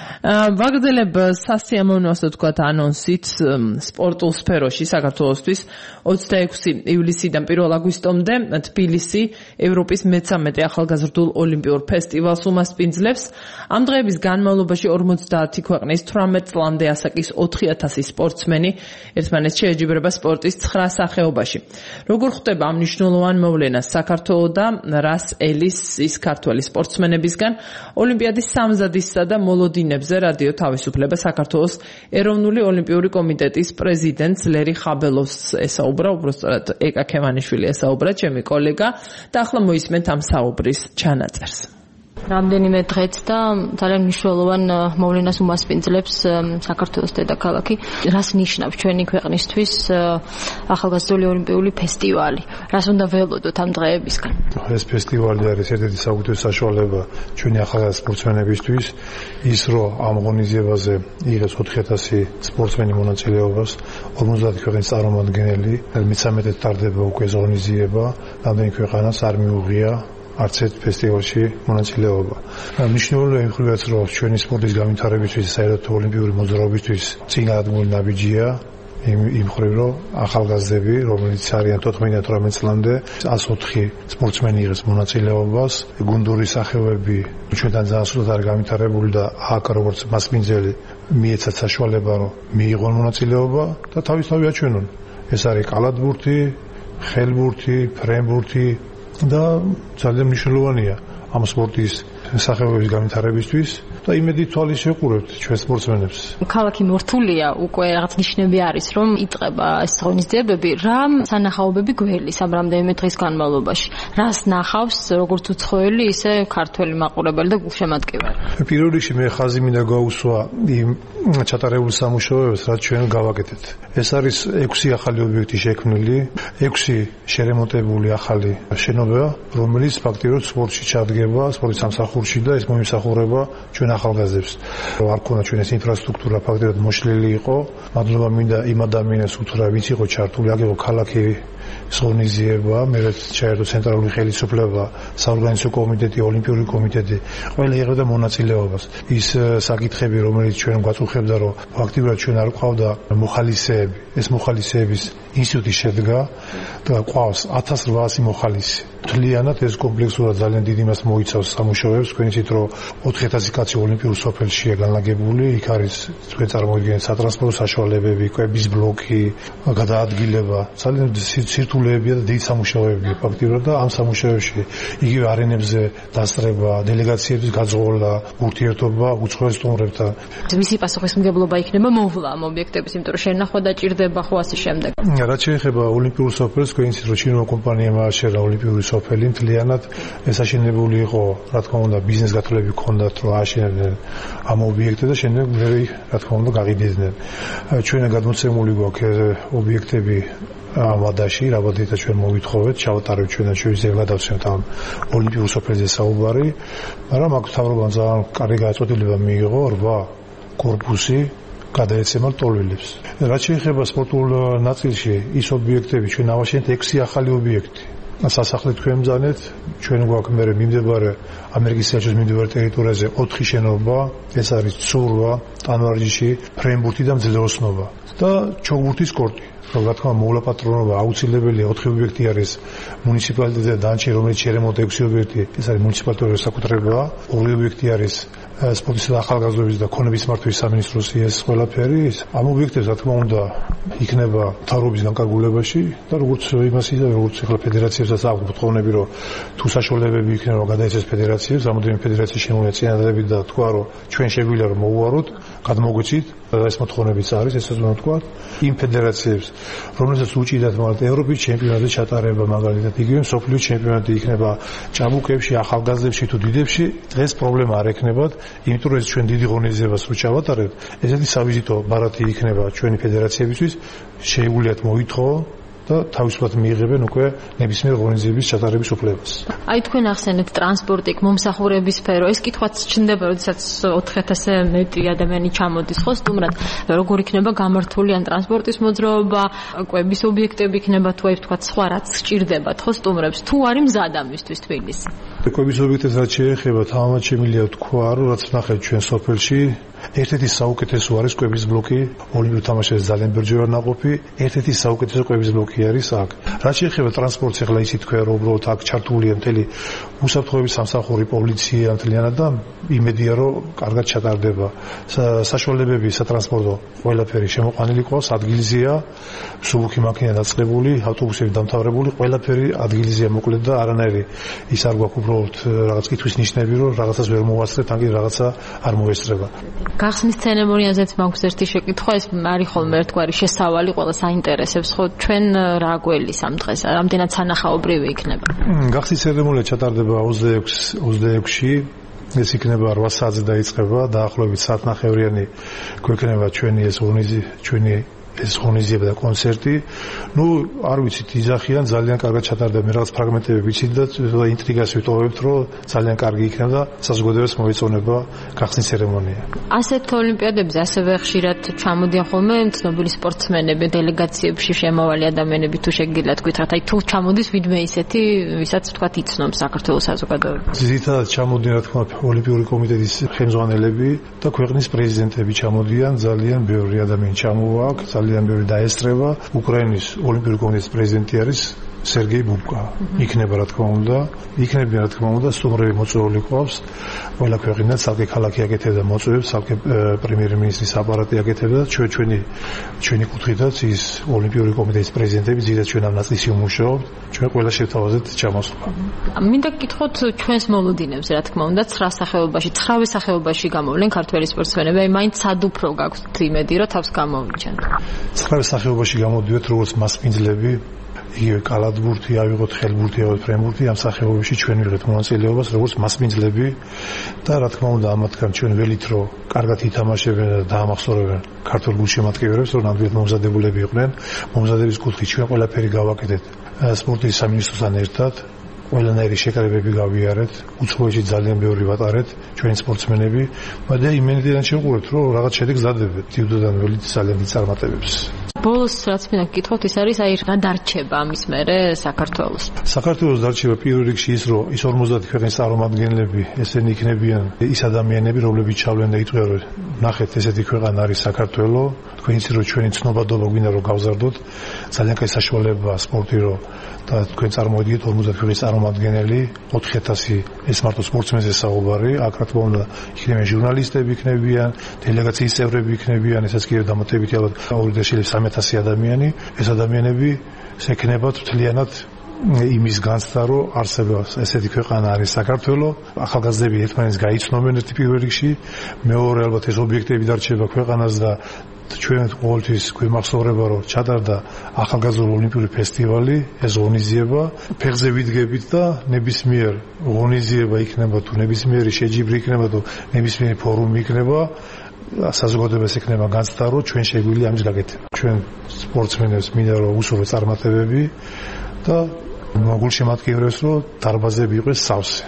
ვაგრძელებ სასიამოვნო, ასე ვთქვათ, ანონსით სპორტულ სფეროში საქართველოსთვის ოცდაექვსი ივლისიდან პირველ აგვისტომდე თბილისი ევროპის მეცამეტე ახალგაზრდულ ოლიმპიურ ფესტივალს უმასპინძლებს. ამ დღეების განმავლობაში ორმოცდაათი ქვეყნის თვრამეტ წლამდე ასაკის ოთხი ათასი სპორტსმენი ერთმანეთს შეეჯიბრება სპორტის ცხრა სახეობაში. როგორ ხვდება ამ მნიშვნელოვან მოვლენას საქართველოს და რას ელის ის ქართველი სპორტსმენებისგან? ოლიმპიადის სამზადისა და მოლოდინებზე რადიო თავისუფლება საქართველოს ეროვნული ოლიმპიური კომიტეტის პრეზიდენტს ლერი ხაბელოვს ესაუბრა, უბრალოდ ეკა ქემანიშვილი ესაუბრა, ჩემი კოლეგა, და ახლა მოისმენთ ამ საუბრის ჩანაწერს. რამდენიმე დღეც და ძალიან მნიშვნელოვან მოვლენას უმასპინძლებს საქართველოს დედაქალაქი. რას ნიშნავს ჩვენი ქვეყნისთვის ახალგაზრდული ოლიმპიური ფესტივალი? რას უნდა ველოდოთ ამ დღეებისგან? ეს ფესტივალი არის ერთ-ერთი საუკეთესო საშუალება ჩვენი ახალგაზრდა სპორტსმენებისთვის, ის რომ ამ ღონისძიებაზე იღებს ოთხი ათასი სპორტსმენი მონაწილეობას, ორმოცდაათი ქვეყნის წარმომადგენელი, მეცამეტედ ტარდება უკვე ეს ღონისძიება, რამდენი ქვეყანას არ მიუღია არც ერთ ფესტივალში მონაწილეობა. მნიშვნელოვანია იმ ხრივაც, რომ ჩვენი სპორტის განვითარებისთვის, საერთოდ ოლიმპიური მოძრაობისთვის წინააღმული ნაბიჯია იმ ხრივ, რომ ახალგაზრდები, რომელიც არიან თოთხმეტ თვრამეტ წლამდე, ას ოთხი სპორტსმენი იღებს მონაწილეობას. გუნდური სახეობები ჩვენთან ძალიან სუსტად არის განვითარებული და აქ როგორც მასპინძელი მიეცათ საშუალება, რომ მიიღონ მონაწილეობა და თავისთავად აჩვენონ. ეს არის კალათბურთი, ხელბურთი, ფრენბურთი და ძალიან მნიშვნელოვანია ამ სპორტის სახეობების განვითარებისთვის და იმედი თვალის შეყურებთ ჩვენ სპორტსმენებს. ქალაქი მორთულია, უკვე რაღაც ნიშნები არის, რომ იწყება ეს ღონისძიებები. რა სანახაობები გველის ამ რამდენიმე დღის განმავლობაში? რას ნახავს როგორც უცხოელი, ისე ქართველი მაყურებელი და გულშემატკივარი? პირველ რიგში მე ხაზი მინდა გაუსვა იმ ჩატარებულ სამუშაოებს, რაც ჩვენ გავაკეთეთ. ეს არის ექვსი ახალი ობიექტი შექმნილი, ექვსი შერემონტებული ახალი შენობა, რომელიც ფაქტიურად სპორტში ჩადგება, სპორტის სამსახურში და ეს მომისახურება ჩვენ ახალგაზრდებს. არ ქონა ჩვენ ეს ინფრასტრუქტურა ფაქტიურად მოშლილი იყო. მადლობა მინდა იმ ადამიანებს უთხრა, ვინც იყო ჩართული, აგებო ქალაქი ღონისძიება, მერე ჩაერთო ცენტრალური ხელისუფლება, საორგანიზაციო კომიტეტი, ოლიმპიური კომიტეტი, ყველა იღებდა მონაწილეობას. ის საკითხები, რომელიც ჩვენ გვაწუხებდა, რომ ფაქტიურად ჩვენ არ ყავდა მოხალისეები, ეს მოხალისეების ინსტიტუტი შედგა და ყავს ათას რვაასი მოხალისე. თლიანად ეს კომპლექსურად ძალიან დიდი მას მოიცავს სამუშაოებს. თქვენ იცით, რომ ოთხი ათასი კაცი ოლიმპიურ სოფელშია განლაგებული, იქ არის თქვენ წარმოიდგინეთ სატრანსპორტო საშუალებები, კვების ბლოკი, გადაადგილება, ძალიან სირთულეებია და დიდი სამუშაოებია ფაქტიურად და ამ სამუშაოებში იგივე არენებზე დასწრება, დელეგაციების გაძღოლა, ურთიერთობა უცხოელ სტუმრებთან. მისი პასუხისმგებლობა იქნება მოვლა ამ ობიექტების, იმიტომ რომ შენახვა დაჭირდება ხო ასე შემდეგ. რაც შეეხება ოლიმპიურ სოფელს, თქვენ იცით, რომ ჩინური კომპანიამ ააშენა ოლიმპიური სოფელი, მთლიანად ეს აშენებული იყო, რა თქმა უნდა, ბიზნეს გათვლები ჰქონდათ, რომ ააშენებდნენ ამ ობიექტებს და შემდეგ მე რა თქმა უნდა გაყიდიდნენ. ჩვენ გადმოცემული გვაქვს ობიექტები ამ ვადაში, რაბადითა ჩვენ მოვითხოვეთ, ჩავატარებთ ჩვენ და შეიძლება გადავცემთ ამ ოლიმპიურ სოფელზე საუბარი, მაგრამ აქ თავრობამ ძალიან კარგი გაწყვეტილება მიიღო, რვა კორპუსი გადაეცემა ლტოლვილებს. რაც შეეხება სპორტულ ნაწილში, ის ობიექტები ჩვენ ავაშენეთ ექვსი ახალი ობიექტი. სასახლე თქვენ მძანეთ, ჩვენ გვაქვს მე მიმდებარე ამერიკის საერთაშორისო მიმდებარე ტერიტორიაზე ოთხი შენობა, ეს არის ცურვა, ტანვარჯიში, ფრენბურთი და მძლეოსნობა და ჩოგბურთის კორტი. რომ რა თქმა უნდა მოულაპატრონობა აუცილებელია ოთხი ობიექტი არის მუნიციპალიტეტი და დანარჩენი რომელიც შერემონტ ექვსი ობიექტი ეს არის მუნიციპალიტეტის საკუთრებაა ორი ობიექტი არის სპორტისა და ახალგაზრდობის და ქონების მართვის სამინისტროს ეს ყველაფერი ამ ობიექტებს რა თქმა უნდა იქნება მთავრობის განკარგულებაში და როგორც იმას ისა როგორც ახლა ფედერაციებსაც აქვს მოთხოვნები რომ თუ საშუალებები იქნება რომ გადაეცეს ფედერაციებს რამოდენიმე ფედერაციის შემოიღეს წინადადები და თქვა რომ ჩვენ შეგვიძლია რომ მოუვაროთ გადმოგვეცით ეს მოთხოვნებიც არის ესაც უნდა თქვა იმ ფედერაციებს რომელსაც უჭირდათ მაგალითად ევროპის ჩემპიონატის ჩატარება მაგალითად იგივე მსოფლიო ჩემპიონატი იქნება ჭაბუკებში ახალგაზრდებში თუ დიდებში დღეს პრობლემა არ ექნებათ იმიტომ რომ ეს ჩვენ დიდი ღონისძიებას რო ჩავატარებთ ესეთი სავიზიტო ბარათი იქნება ჩვენი ფედერაციებისთვის შეუძლიათ მოითხოვო და თავისუფლად მიიღებენ უკვე ნებისმიერ ღონისძიების ჩატარების უფლებას. აი თქვენ ახსენეთ ტრანსპორტი, მომსახურების სფერო, ეს კითხვაც ჩნდება, როდესაც ოთხი ათასზე მეტი ადამიანი ჩამოდის ხო სტუმრად, როგორ იქნება გამართული ან ტრანსპორტის მოძრაობა, კვების ობიექტები იქნება თუ აი თქვა სხვა რაც სჭირდებათ ხო სტუმრებს, თუ არის მზად ამისთვის თბილისი. კვების ობიექტებს რაც შეეხება, თამამად შემიძლია თქვა, რომ რაც ნახეთ ჩვენ სოფელში ერთ-ერთი საუკეთესო არის კვების ბლოკი, ოლიმპიურ თამაშებზე ძალიან ბევრჯერ ნაყოფი, ერთ-ერთი საუკეთესო კვების ბლოკი არის აქ. რაც შეეხება ტრანსპორტს, ახლა იცით თქვენ რომ უბრალოდ აქ ჩართულია მთელი უსაფრთხოების სამსახური, პოლიცია მთლიანად და იმედია რომ კარგად ჩატარდება. საშუალებები სატრანსპორტო ყველაფერი შემოყვანილი ყავს, ადგილზეა, მსუბუქი მანქანა დაწყებული, ავტობუსები დამთავრებული, ყველაფერი ადგილზეა მოკლედ და არანაირი ის არ გვაქვს უბრალოდ რაღაც კითხვის ნიშნები რომ რაღაცას ვერ მოვასწრებთ, ან კი რაღაცა არ მოესწრება. გახსნის ცერემონიაზეც მაქვს ერთი შეკითხვა, ეს არის ხოლმე ერთგვარი შესავალი, ყველა საინტერესებს ხო ჩვენ რა გველის ამ დღეს, რამდენად სანახაობრივი იქნება? გახსნის ცერემონია ჩატარდება ოცდაექვსში, ეს იქნება რვა საათზე დაიწყება, დაახლოებით საათნახევრიანი გვექნება ჩვენი ეს ღონისძიება, ჩვენი ეს ღონისძიება და კონცერტი. ნუ არ ვიცით, იძახიან ძალიან კარგად ჩატარდება. მე რაღაც ფრაგმენტები ვიცით და ინტრიგას ვიტოვებთ, რომ ძალიან კარგი იქნება და საზოგადოებას მოეწონება გახსნის ცერემონია. ასეთ ოლიმპიადებზე ასევე ხშირად ჩამოდიან ხოლმე ცნობილი სპორტსმენები, დელეგაციებში შემავალი ადამიანები თუ შეგიძლიათ გითხრათ, აი თუ ჩამოდის ვიდმე ისეთი, ვისაც თქვათ იცნობს საქართველოს საზოგადოება. ძირითადად ჩამოდიან რა თქმა უნდა ოლიმპიური კომიტეტის ხელმძღვანელები და ქვეყნის პრეზიდენტები ჩამოდიან, ძალიან ბევრი ადამიანი ჩამოვა აქ. ძალიან ბევრი დაესწრება. უკრაინის ოლიმპიური კომიტეტის პრეზიდენტი არის სერგეი ბუბკა. იქნება რა თქმა უნდა, იქნება რა თქმა უნდა სტუმრები მოწვეული ყავს. ყველა ქვეყანა ცალკე ქალაქი აკეთებდა მოწვევებს, ცალკე პრემიერ-მინისტრის აპარატი აკეთებდა და ჩვენ ჩვენი ჩვენი კუთხითაც ის ოლიმპიური კომიტეტის პრეზიდენტები ძირითადად ჩვენ ამ ნაწილში ვმუშაობთ. ჩვენ ყველა შევთავაზეთ ჩამოსვლა. მინდა გკითხოთ ჩვენს მოლოდინებს რა თქმა უნდა ცხრა სახეობაში, ცხრა სახეობაში გამოვლენ ქართველი სპორტსმენები, აი მაინც სად უფრო გაგვთ იმედი რომ თავს გამოვიჩენ. ცხრა სახეობაში გამოდიოთ როგორც მასპინძლები იგივე კალათბურთი, ავიღოთ ხელბურთი, ავიღოთ ფრენბურთი, ამ სახეობებში ჩვენ ვიღეთ მონაწილეობას როგორც მასპინძლები და რა თქმა უნდა ამათგან ჩვენ ველით რომ კარგად ითამაშებენ და დაამახსოვრებენ ქართულ გულშემატკივრებს, რომ ნამდვილად მომზადებულები იყვნენ. მომზადების კუთხით ჩვენ ყველაფერი გავაკეთეთ სპორტის სამინისტროსთან ერთად. ყველანაირი შეკრებები გავიარეთ, უცხოეთში ძალიან ბევრი ვატარეთ ჩვენი სპორტსმენები, მაგრამ იმენიდან შევყურეთ, რომ რაღაც შედეგს დადებთ თვითონ ველით ძალიან დიდ წარმატებებს. ბოლოს რაც მინდა გკითხოთ, ის არის აი რა დარჩება ამის მერე საქართველოს. საქართველოს დარჩება პირველ რიგში ის, რომ ის ორმოცდაათი ქვეყნის წარმომადგენლები, ესენი იქნებიან ის ადამიანები, რომლებიც ჩავლენ და იტყვიან, რომ ნახეთ, ესეთი ქვეყანა არის საქართველო, თქვენ იცით, რომ ჩვენი ცნობადობა გვინდა რომ გავზარდოთ, ძალიან კაი საშუალებაა სპორტი, რომ და თქვენ წარმოვიდგინეთ ორმოცდაათი ქვეყნის წარმომადგენელი, ოთხი ათასი ეს მარტო სპორტსმენზე საუბარი, აქ რა თქმა უნდა იქნებიან ჟურნალისტები, იქნებიან დელეგაციის წევრები, იქნებიან ესაც კიდევ დამატებითი ალბათ ორი და შეიძლება სამი ათასი ადამიანი. ეს ადამიანები შექნებათ მთლიანად იმის განცდა, რომ არსებობს ესეთი ქვეყანა არის საქართველო, ახალგაზრდები ერთმანეთს გაიცნობენ ერთი პირველ რიგში, მეორე ალბათ ეს ობიექტები დარჩება ქვეყანას და ჩვენ ყოველთვის გვიმახსოვრება, რომ ჩატარდა ახალგაზრდული ოლიმპიური ფესტივალი, ეს ღონისძიება, ფეხზე ვიდგებით და ნებისმიერ ღონისძიება იქნება თუ ნებისმიერი შეჯიბრი იქნება თუ ნებისმიერი ფორუმი იქნება, საზოგადოებას ექნება განცდა, რომ ჩვენ შეგვიძლია ამის გაკეთება. ჩვენ სპორტსმენებს მინდა რომ უსურვოთ წარმატებები და გულშემატკივრებს, რომ დარბაზები იყოს სავსე.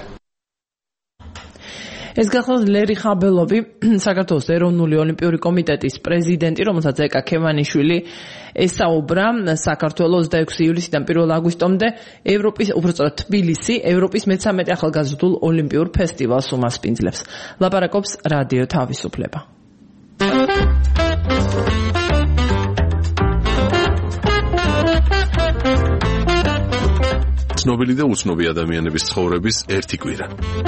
ეს გახლავთ ლერი ხაბელოვი, საქართველოს ეროვნული ოლიმპიური კომიტეტის პრეზიდენტი, რომელსაც ეკა ქემანიშვილი ესაუბრა საქართველოს ოცდაექვსი ივლისიდან პირველ აგვისტომდე ევროპის, უბრალოდ თბილისი, ევროპის მეთერთმეტე ახალგაზრდულ ოლიმპიურ ფესტივალს უმასპინძლებს. ლაპარაკობს რადიო თავისუფლება. ცნობილი და უცნობი ადამიანების ცხოვრების ერთი კვირა.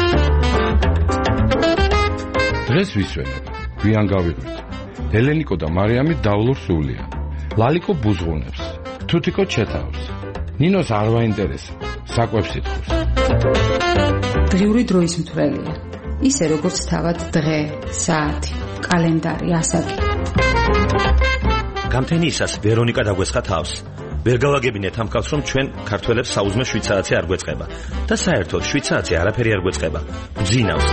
დღეს ვისვენებ, გვიან გავიღვით. ელენიკო და მარიამი დავლურ სულია. ლალიკო ბუზღუნებს, თუთიკო ჩეთავს. ნინოს არ ვაინტერესა, საკვებს ითხოვს. დღიური დროის მთვრელია. ისე როგორც თავად დღე, საათი, კალენდარი, ასაკი. გამთენიისას ვერონიკა დაგვესხა თავს. ვერ გავაგებინეთ ამ კაცს, რომ ჩვენ ქართველებს საუზმე შვიდ საათი არ გვეწყება და საერთოდ შვიდ საათი არაფერი არ გვეწყება. გძინავს.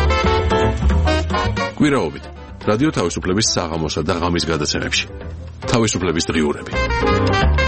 კვირაობით რადიო თავისუფლების საღამოსა და ღამის გადაცემებში. თავისუფლების დღიურები.